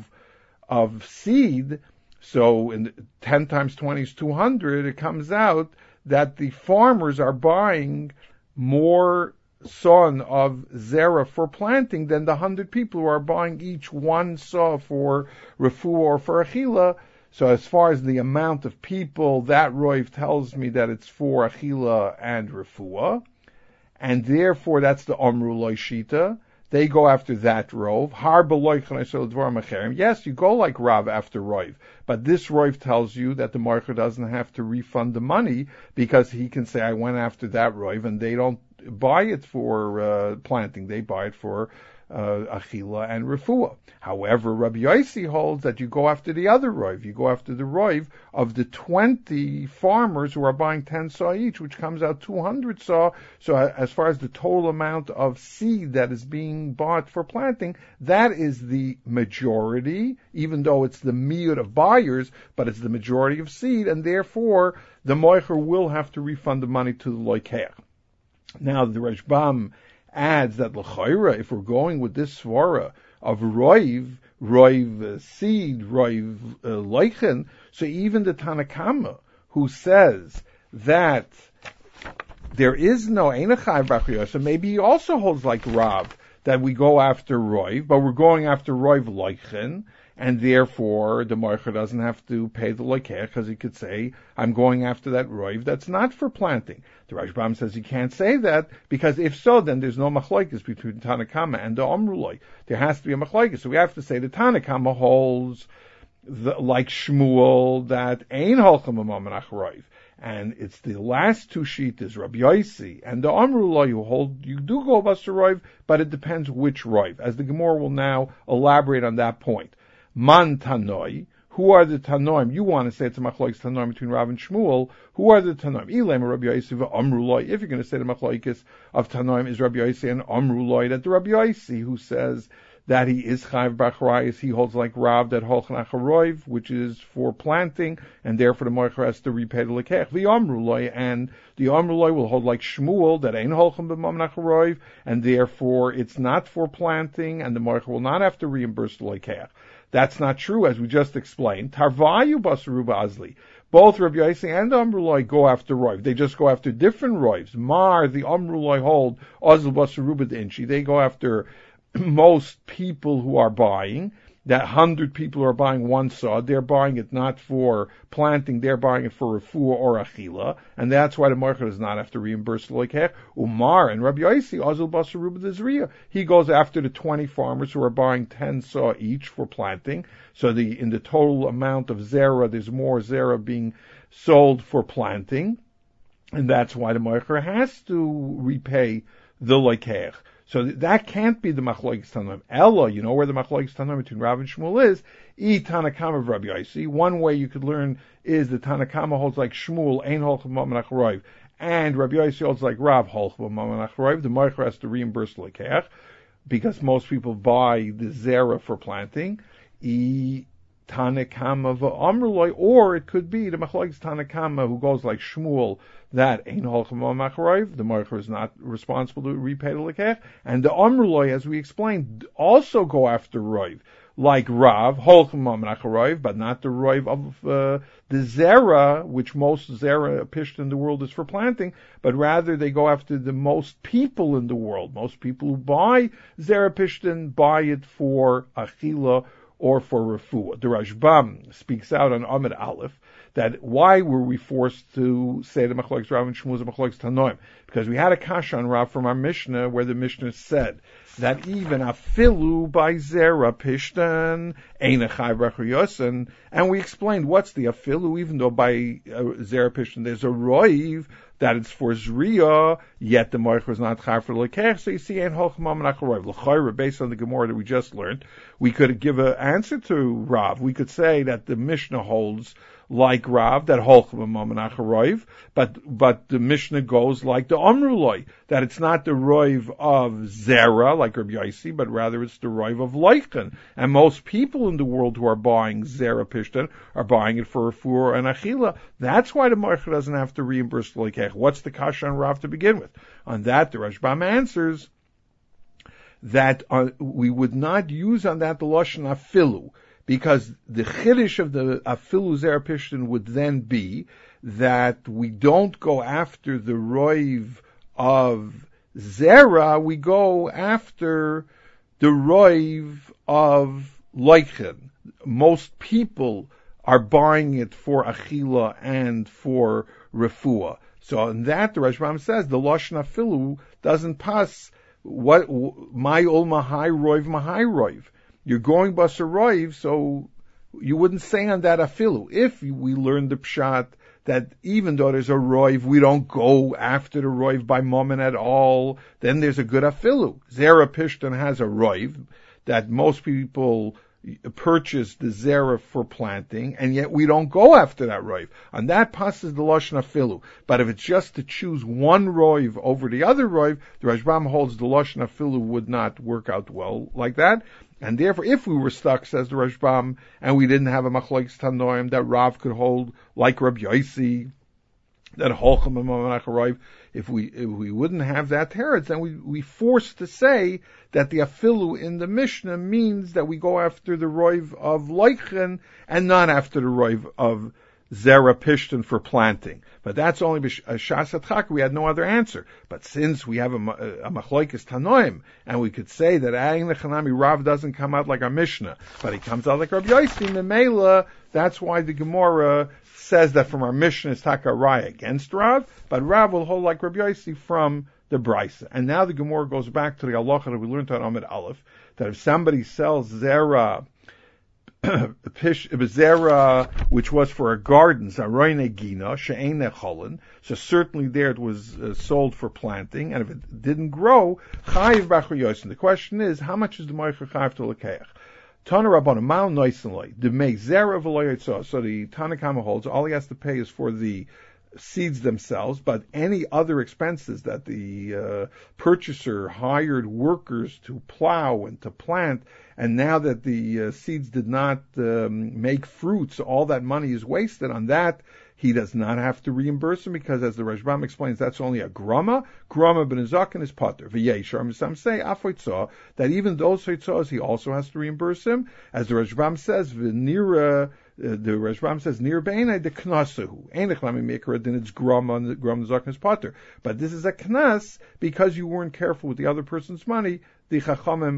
[SPEAKER 1] of seed, so in 10 times 20 is 200, it comes out that the farmers are buying more son of zera for planting than the 100 people who are buying each one saw for refuah or for achila. So as far as the amount of people, that roiv tells me that it's for achila and refuah, and therefore that's the Amru loy shita. They go after that rov. Har b'loy chadashel l'dvar machem. Yes, you go like Rav after roiv, but this roiv tells you that the marker doesn't have to refund the money because he can say, I went after that roiv, and they don't buy it for planting, they buy it for achila and refuah. However, Rabbi Yossi holds that you go after the other roiv. You go after the roiv of the 20 farmers who are buying 10 saw each, which comes out 200 saw. So as far as the total amount of seed that is being bought for planting, that is the majority, even though it's the miyut of buyers, but it's the majority of seed, and therefore the moicher will have to refund the money to the loikeach. Now the Rashbam adds that l'chayra, if we're going with this svara of roiv seed, roiv loichen, so even the Tanakama, who says that there is no einachai b'chayosa, maybe he also holds like Rav, that we go after roiv, but we're going after roiv loichen, and therefore the marcher doesn't have to pay the loikech, because he could say, I'm going after that roiv that's not for planting. The Rashbam says he can't say that, because if so, then there's no machlokes between Tanakama and the Amruloi. There has to be a machlokes. So we have to say the Tanakama holds like Shmuel that ein holchem b'mam roiv. And it's the last two shitas, Rabbi Yossi and the Amrullah, who hold you do go b'asur roiv, but it depends which roiv. As the Gemara will now elaborate on that point. Man Tanoi, who are the Tanoim? You want to say it's a machlokes Tanoim between Rav and Shmuel. Who are the Tanoim? Ilem Rabbi Yossi v'Amrullah. If you're going to say the machlokes of Tanoim is Rabbi Yossi and Amrullah, that the Rabbi Yossi who says that he is chayv b'acharayis, he holds like Rav that holchan acharoiv, which is for planting, and therefore the moicher has to repay the lekech. The Amrullah, and the Amrullah will hold like Shmuel that ain't holchan b'mam acharoiv, and therefore it's not for planting, and the moicher will not have to reimburse the lekech. That's not true, as we just explained. Tarvayu basaru ba'azli. Both Rabbi Yossi and the Amrullah go after roiv. They just go after different roivs. Mar, the Amrullah hold, azl basaru b'dinchi. They go after most people who are buying, that 100 people who are buying one saw, they're buying it not for planting, they're buying it for refuah or achila, and that's why the market does not have to reimburse the loikech. Umar and Rabbi Yossi, Azul Basar Ruba Dezriya, he goes after the 20 farmers who are buying 10 saw each for planting. So in the total amount of zera, there's more zera being sold for planting, and that's why the market has to repay the loikech. So that can't be the machlokes Tanoim. Ella, you know where the machlokes Tanoim between Rav and Shmuel is? Tanakama of Rabbi Yossi. One way you could learn is the Tanakama holds like Shmuel, Ein Holchem Mamanach Roiv, and Rabbi Yossi holds like Rav Holchem Mamanach Roiv. The Meicher has to reimburse Lekech because most people buy the zera for planting. Tanakama v'Amruloi, or it could be the machlokes Tanakama who goes like Shmuel, that Ein Holchem Mamanach Roiv, the Meicher is not responsible to repay the Lekech, and the Amruloi, as we explained, also go after Roiv, like Rav, Holchem Mamanach Roiv, but not the Roiv of the Zera, which most Zera pished in the world is for planting, but rather they go after the most people in the world. Most people who buy Zera Pishtin buy it for Achila or for refuah. The Rashbam speaks out on Amid Aleph that why were we forced to say the machlokes Rav and Shmuel is machlokes Tanoim? Because we had a kasha on Rav from our Mishnah where the Mishnah said that even afilu by zera pishtan ein echai b'chayosin, and we explained what's the afilu, even though by zera pishtan there's a roiv that it's for zriya, yet the marich was not chai for lekech. So you see, ein holchem mamanach roiv l'chayra, based on the Gemara that we just learned, we could give an answer to Rav. We could say that the Mishnah holds like Rav, that holchem mamanach roiv, but the Mishnah goes like the Amruloi, that it's not the roiv of zera like Rabbi Yossi, but rather it's the roiv of leichen. And most people in the world who are buying zera pishtan are buying it for refuah and achila. That's why the market doesn't have to reimburse the lekech. What's the kasha on Rav to begin with? On that, the Rashbam answers that we would not use on that the lashon afilu, because the chiddush of the afilu zera pishtan would then be that we don't go after the roiv of zera, we go after the roiv of leichen. Most people are buying it for achila and for refuah. So in that, the Rashbam says the lashon afilu doesn't pass. What my ol mahai roiv? You're going basar roiv, so you wouldn't say on that afilu. If we learn the pshat that even though there's a roiv, we don't go after the roiv by moment at all, then there's a good afilu. Zera pishtan has a roiv that most people purchase the zera for planting, and yet we don't go after that roiv. On that passes the lashon afilu. But if it's just to choose one roiv over the other roiv, the Rashbam holds the lashon afilu would not work out well like that. And therefore, if we were stuck, says the Rashbam, and we didn't have a machlokes Tanoim that Rav could hold like Rabbi Yossi, that holchem mamanach roiv, if we wouldn't have that teretz, then we forced to say that the afilu in the Mishnah means that we go after the roiv of leichen and not after the roiv of zera pishtan for planting. But that's only shas atchak. We had no other answer. But since we have a machlokes Tanoim, and we could say that Ein Lechanami Rav doesn't come out like our Mishnah, but he comes out like Rabbi Yossi, Memela, that's why the Gemara says that from our Mishnah is taka raya against Rav, but Rav will hold like Rabbi Yossi from the Brisa. And now the Gemara goes back to the halacha that we learned on Amid Aleph, that if somebody sells zera, zera, which was for a garden, zaroine gina, she'ene cholin, so certainly there it was sold for planting, and if it didn't grow, chayiv b'chayosin. The question is, how much is the moicher chayiv to lekeach? Tana Rabbana Mal Noisenloi, the Mei Zera V'Loyotza. So the Tanakama holds all he has to pay is for the seeds themselves, but any other expenses that the purchaser hired workers to plow and to plant, and now that the seeds did not make fruits, all that money is wasted on that. He does not have to reimburse him because, as the Rashbam explains, that's only a grama. Grama ben Zaken is potter. V'yeshar, some say afoitzah, that even those hoitzahs he also has to reimburse him. As the Rashbam says, the Rashbam says, near beinai de knasahu. Einach lami mekara, then it's grama, and grama Zaken is potter. But this is a knas because you weren't careful with the other person's money. The Chachamim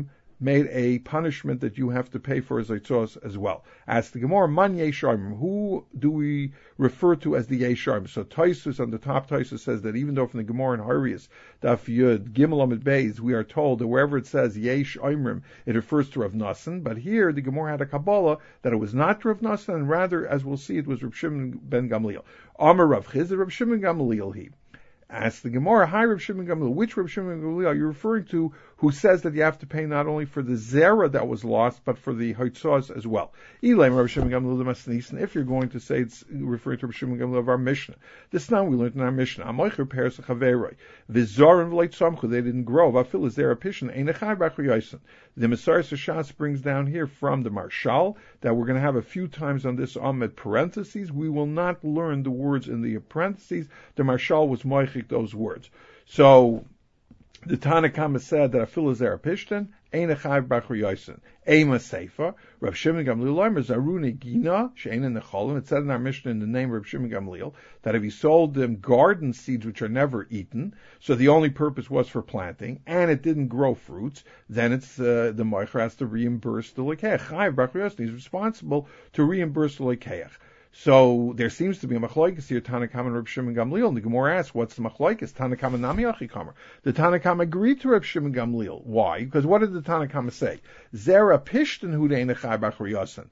[SPEAKER 1] made a punishment that you have to pay for as Eitzos as well. As the Gemara, Man Yesharim, who do we refer to as the Yesharim? So Taisus on the top, Taisus says that even though from the Gemara in Harius, Daf Yud, Gimel Amid Beis, we are told that wherever it says Yesh Oimrim, it refers to Rav Nassan, but here the Gemara had a Kabbalah that it was not Rav Nassan, and rather, as we'll see, it was Rav Shimon ben Gamliel. Amar Rav Chizd, Rav Shimon Gamliel he. Ask the Gemara, hi Rav Shimon Gamliel, which Rav Shimon Gamliel are you referring to, who says that you have to pay not only for the zera that was lost, but for the hoitzos as well? Elaim Rav Shimon Gamliel the Masnisen, if you're going to say it's referring to Rav Shimon Gamliel of our Mishnah. This now we learned in our Mishnah. Amoicher peres chaveroi. Vizorim v'leit samchu, they didn't grow. Vafil is zera pishin, ein echai b'achri yosin. The Messiah Shas brings down here from the Marshal that we're going to have a few times on this Amid parentheses. We will not learn the words in the parentheses. The Marshal was moichik those words. So the Tanakama said that Afil is there a pishtan, ein echayv b'achri yosin. Ema Seifa, Rav Shimon Gamliel Omer Zaruni Gina Shein in the Cholim. It said in our Mishnah in the name of Rav Shimon Gamliel that if he sold them garden seeds which are never eaten, so the only purpose was for planting, and it didn't grow fruits, then it's the Moicher has to reimburse the Lekeach. Chayv b'achri yosin, he's responsible to reimburse the Lekeach. So there seems to be a machlokes here, Tanakama and Reb Shimon Gamliel. And the Gemara asks, what's the machlokes? Tanakama nami achikamer. The Tanakama agreed to Reb Shimon Gamliel. Why? Because what did the Tanakama say? Zera pishtan hudein echai b'achri yosin.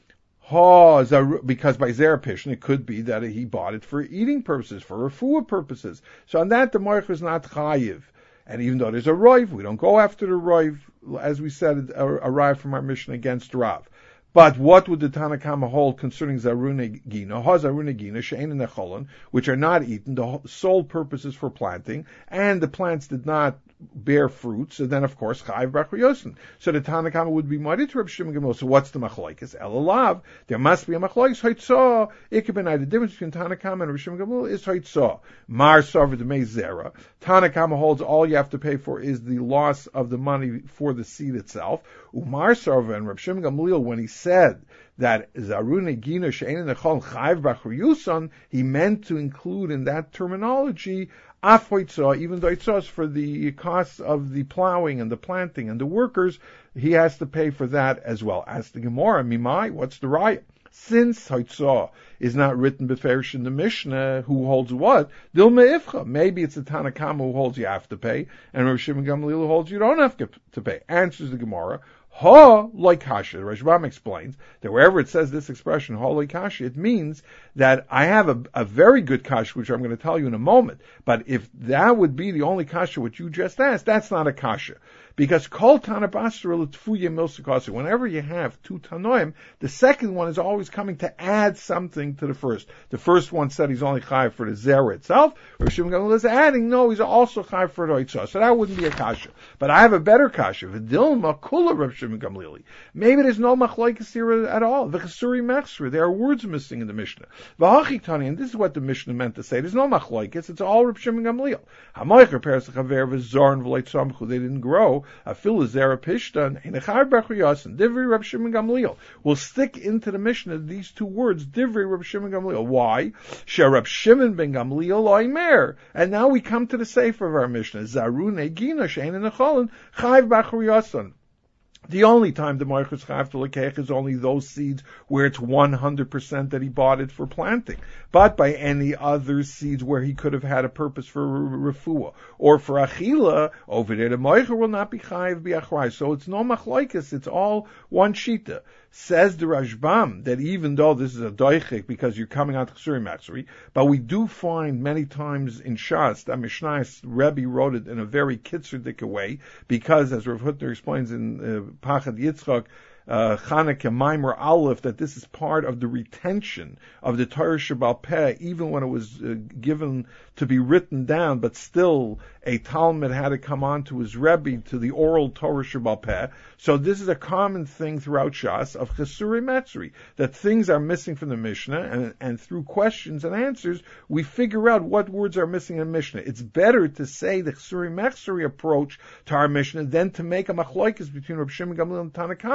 [SPEAKER 1] Because by zera pishtan, it could be that he bought it for eating purposes, for refuah purposes. So on that, the moich is not chayiv. And even though there's a roiv, we don't go after the roiv, as we said, arrived from our mission against Rav. But what would the Tanakama hold concerning Zarune Gina, Zarune Gina, Shein and Necholon, which are not eaten, the sole purpose is for planting, and the plants did not bear fruit, so then of course Chayiv B'achri yosin. So the Tanakama would be mighty to Reb Shimon Gamliel. So what's the machlokes? Elalav, there must be a machlokes. Hoitzah, Ikebenai. The difference between Tanakama and Reb Shimon Gamliel is Hoitzah. Mar Sarva Demei Zera. Tanakama holds all you have to pay for is the loss of the money for the seed itself. Umar Sarva and Reb Shimon Gamliel, when he said that Zarune Gina Shein Nechol Chayiv B'achri yosin, he meant to include in that terminology Af hoitzah, even though it's for the costs of the plowing and the planting and the workers, he has to pay for that as well. As the Gemara, Mimai, what's the right? Since hoitzah is not written beferish in the Mishnah, who holds what? Dilma ifcha. Maybe it's the Tanakama who holds you have to pay, and Rav Shimon Gamliel who holds you don't have to pay. Answers the Gemara. Ha like kasha. Rashbam explains that wherever it says this expression, ha like kasha, it means that I have a very good kasha, which I'm going to tell you in a moment. But if that would be the only kasha which you just asked, that's not a kasha. Because kol tana basra l'tfuya milsakasa, whenever you have two tanoim, the second one is always coming to add something to the first. The first one said he's only chayiv for the zera itself. Rav Shimon Gamliel is adding, no, he's also chayiv for the oitzah. So that wouldn't be a kasha. But I have a better kasha. V'dilma kula Rav Shimon Gamliel. Maybe there's no machlokes here at all. V'chasuri mechsur. There are words missing in the Mishnah. V'hachitani, and this is what the Mishnah meant to say. There's no machlokes. It's all Rav Shimon Gamliel. Hamoicher peres chaver v'zorn v'leit samchu. They didn't grow. Afil zera pishtan in echar b'achri yosin. Divrei Reb Shimon Gamliel. We'll stick into the Mishnah these two words. Divrei Reb Shimon Gamliel. Why? She Reb Shimon ben Gamliel loimer. And now we come to the sefer of our Mishnah. Zarune gina shein in necholin chayv b'achri yosin. The only time the Moichus Chayav to Lekeach is only those seeds where it's 100% that he bought it for planting. But by any other seeds where he could have had a purpose for refuah or for achila, over there the Moicher will not be Chayav B'achrai. So it's no machlokes, it's all one shita. Says the Rashbam that even though this is a doichik because you're coming out to Chsuri Matsuri, but we do find many times in Shas that Mishnayos Rebbe wrote it in a very kitzurdik way because, as Rav Hutner explains in Pachad Yitzchak, Chanukah Maimer Aleph, that this is part of the retention of the Torah Shebal Peh, even when it was given to be written down, but still a Talmud had to come on to his Rebbe, to the oral Torah Shebal Peh. So this is a common thing throughout Shas of Chesuri Matsuri, that things are missing from the Mishnah, and through questions and answers, we figure out what words are missing in Mishnah. It's better to say the Chesuri Matsuri approach to our Mishnah than to make a machlokes between Reb Shimon Gamliel and Tanakama,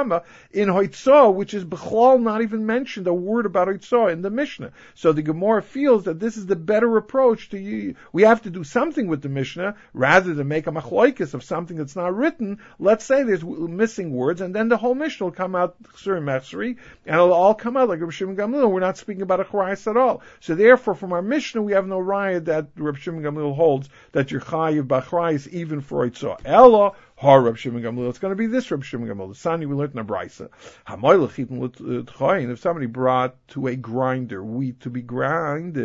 [SPEAKER 1] in Hoitzah, which is B'chlal not even mentioned a word about Hoitzah in the Mishnah. So the Gemara feels that this is the better approach to you. We have to do something with the Mishnah rather than make a machloikis of something that's not written. Let's say there's missing words, and then the whole Mishnah will come out and it'll all come out like Reb Shimon Gamliel. We're not speaking about a Chorayis at all. So therefore, from our Mishnah, we have no raya that Reb Shimon Gamliel holds that you're chayiv b'Chorayis even for Eitzah. Ella, har Reb Shimon Gamliel. It's going to be this Reb Shimon Gamliel. The Sani we learned in a brisa. If somebody brought to a grinder wheat to be ground,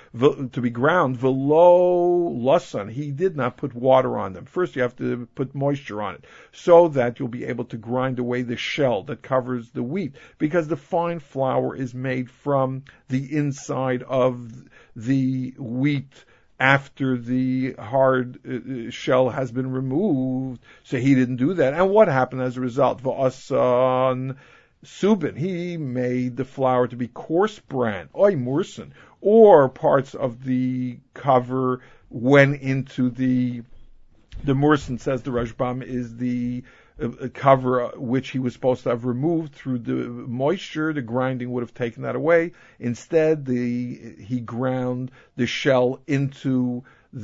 [SPEAKER 1] velo lasan, he did not put water on them. First, you have to put moisture on it so that you'll be able to grind away the shell that covers the wheat, because the fine flour is made from the inside of the wheat after the hard shell has been removed. So he didn't do that. And what happened as a result? V'asan subin, he made the flour to be coarse bran, oy mursin, or parts of the cover went into the mursin, says the Rashbam, is the cover which he was supposed to have removed through the moisture. The grinding would have taken that away. Instead, he ground the shell into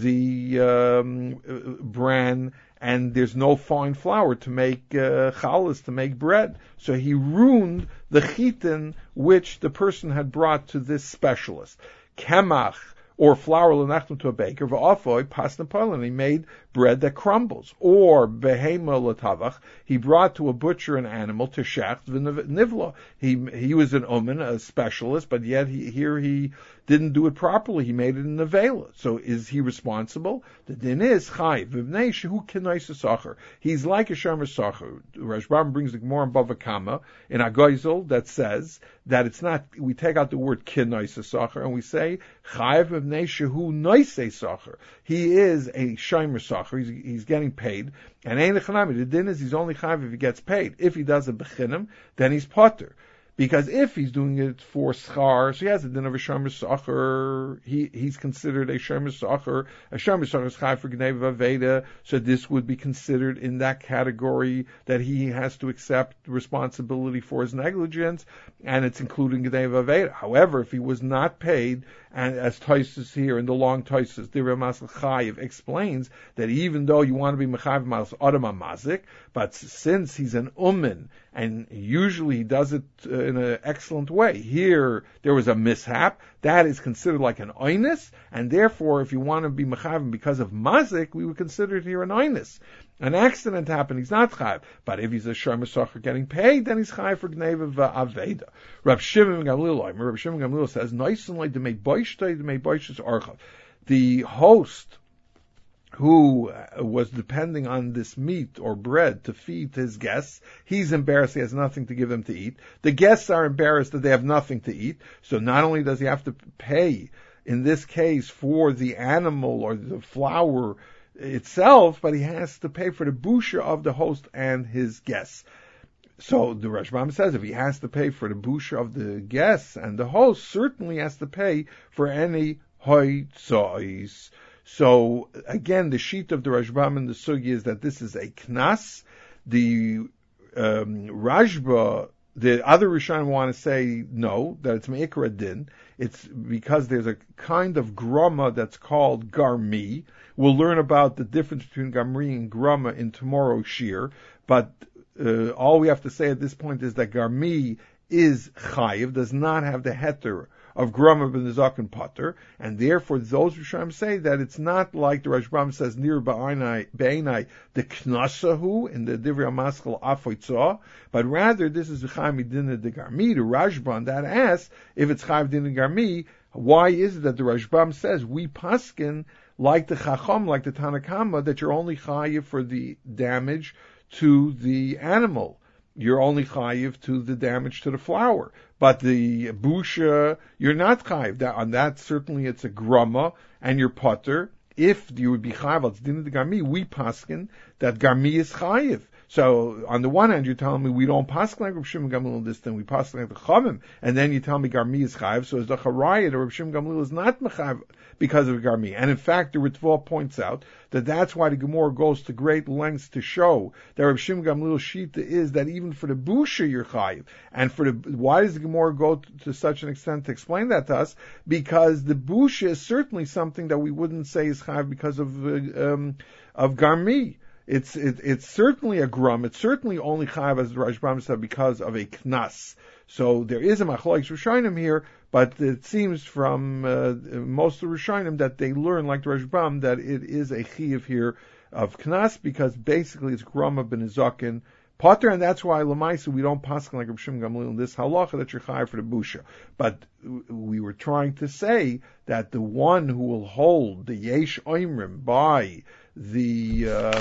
[SPEAKER 1] the bran, and there's no fine flour to make challah, to make bread. So he ruined the chitin which the person had brought to this specialist. Kemach, or flour lenachnu to a baker, v'afoy pasna polin, he made bread that crumbles. Or behema latavach, he brought to a butcher an animal to shecht v'nivla. He was an uman, a specialist, but yet he didn't do it properly. He made it in nevela. So is he responsible? The din is chayiv v'bnei shehu kinais sacher. He's like a shomer sacher. Rashbam brings the Gemara in Bava Kama in Agoizel that says that it's not. We take out the word kinais sacher and we say chayiv v'bnei shehu noisei sacher. He is a shomer sacher. He's getting paid, and ein echanami. The din is he's only chayiv if he gets paid. If he does a bechinim, then he's potter. Because if he's doing it for schar, so he has a din of a shomer sacher, he's considered a shomer sacher. A shomer sacher is chayiv for gneva veda, so this would be considered in that category that he has to accept responsibility for his negligence, and it's including gneva veda. However, if he was not paid, and as Tosfos here in the long Tosfos, the Ramasel Chayiv explains that even though you want to be mechayiv mas adam mazik, but since he's an umin and usually he does it in an excellent way, here there was a mishap that is considered like an oinus, and therefore if you want to be mechayiv because of mazik, we would consider it here an oinus. An accident happened, he's not chayiv. But if he's a shomer sacher getting paid, then he's chayiv for gneva v'aveda. Reb Shimon Gamliel says, the host who was depending on this meat or bread to feed his guests, he's embarrassed he has nothing to give them to eat. The guests are embarrassed that they have nothing to eat. So not only does he have to pay, in this case, for the animal or the flour itself, but he has to pay for the busha of the host and his guests. So the Rashbam says if he has to pay for the busha of the guests and the host, certainly has to pay for any hoitzais. So again, the sheet of the Rashbam and the Sugi is that this is a knas. The Rashba, the other Rishonim want to say no, that it's me'ikra din. It's because there's a kind of grama that's called garmi. We'll learn about the difference between garmi and grama in tomorrow's shir, but all we have to say at this point is that garmi is chayiv, does not have the heter of grama ben zaken potter, and therefore those Rishonim say that it's not like the Rashbam says near ba'inai the knasahu in the Divrei HaMaskal afoitzah, but rather this is the chayiv din de garmi. The Rashbam that asks if it's chayiv din de garmi, why is it that the Rashbam says we paskin like the Chacham, like the Tanakama, that you're only chayiv for the damage to the animal? You're only chayiv to the damage to the flour. But the busha, you're not chayiv. On that, certainly it's a grama, and you're potter. If you would be chayiv, it's din of the garmi, we paskin that garmi is chayiv. So, on the one hand, you're telling me we don't paskin like Reb Shimon Gamliel this, then we paskin like the Chavim, and then you tell me garmi is chayiv, so it's the charayah that Reb Shimon Gamliel is not mechayiv because of Garmi. And in fact, the Ritva points out that that's why the Gemara goes to great lengths to show that Reb Shimon Gamliel Shita is that even for the Busha you're chayiv. And why does the Gemara go to such an extent to explain that to us? Because the Busha is certainly something that we wouldn't say is chayiv because of Garmi. It's certainly a grum. It's certainly only chayav, as the Rashbam said, because of a knas. So there is a machlokes Rishonim here, but it seems from most of the Rishonim that they learn, like the Rashbam, that it is a chiyuv here of knas, because basically it's grama ben izakin potter, and that's why lamaisa we don't paskin like Reb Shimon Gamliel in this halacha that you're chayav for the busha. But we were trying to say that the one who will hold the yesh oimrim by the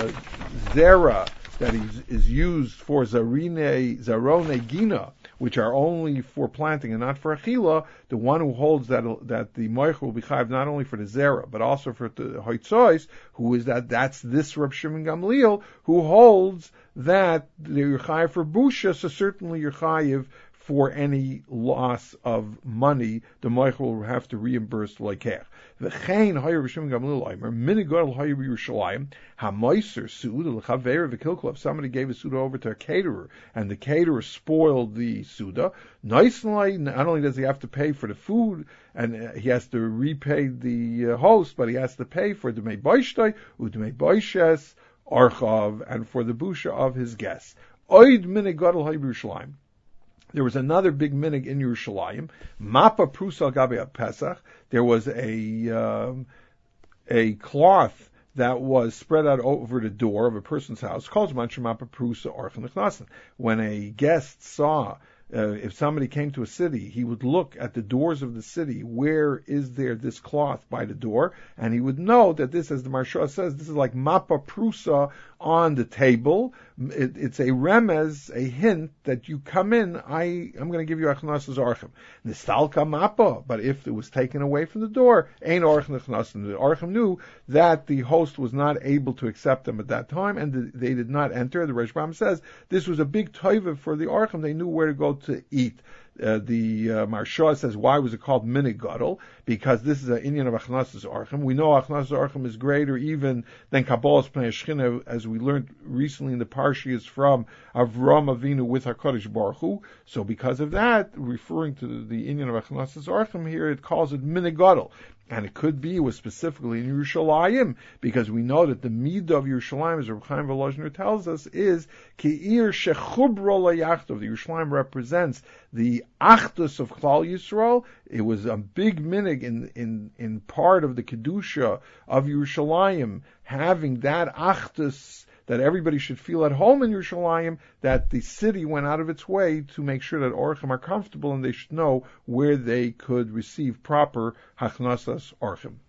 [SPEAKER 1] zera that is used for zarone gina, which are only for planting and not for achila, the one who holds that the moich will be chayiv not only for the zera but also for the hoitzois, who is that's this Reb Shimon Gamliel who holds that you're chayiv for busha, so certainly you're chayiv for any loss of money, the moich will have to reimburse loikech. V'chein hayer Reb Shimon Gamliel Omer minigadol hayer Yerushalayim hamoiser suda l'chaver v'kilkul. If somebody gave a suda over to a caterer and the caterer spoiled the suda, nicely, not only does he have to pay for the food and he has to repay the host, but he has to pay for dmei boishtoi udmei boishes archav and for the busha of his guests. Oid minigadol hayer Yerushalayim. There was another big minig in Yerushalayim. Mapa prusa gabe Pesach. There was a cloth that was spread out over the door of a person's house called mapa prusa orchen nechnasen. When a guest saw, if somebody came to a city, he would look at the doors of the city. Where is there this cloth by the door? And he would know that this, as the Marsha says, this is like mapa prusa on the table. It's a remez, a hint that you come in, I'm going to give you achnasas archim. Nistalka mapa, but if it was taken away from the door, ain't archim achnasas. The archim knew that the host was not able to accept them at that time, and they did not enter. The Rashbam says this was a big toiva for the archim. They knew where to go to eat. The Marsha says, why was it called minig gadol? Because this is an inyan of achnasas archim. We know achnasas archim is greater even than Kabbalah's pnei shchina, as we learned recently in the Parshi is from Avram Avinu with HaKadosh Baruch Hu. So because of that, referring to the inyan of achnasas archim here, it calls it minig gadol. And it could be it was specifically in Yerushalayim, because we know that the midah of Yerushalayim, as Reb Chaim Volozhiner tells us, is Ki'ir Shechubro LaYachtov. The Yerushalayim represents the Achdus of Klal Yisrael. It was a big minig in part of the Kedusha of Yerushalayim, having that Achdus that everybody should feel at home in Yerushalayim, that the city went out of its way to make sure that Orchim are comfortable and they should know where they could receive proper Hachnasas Orchim.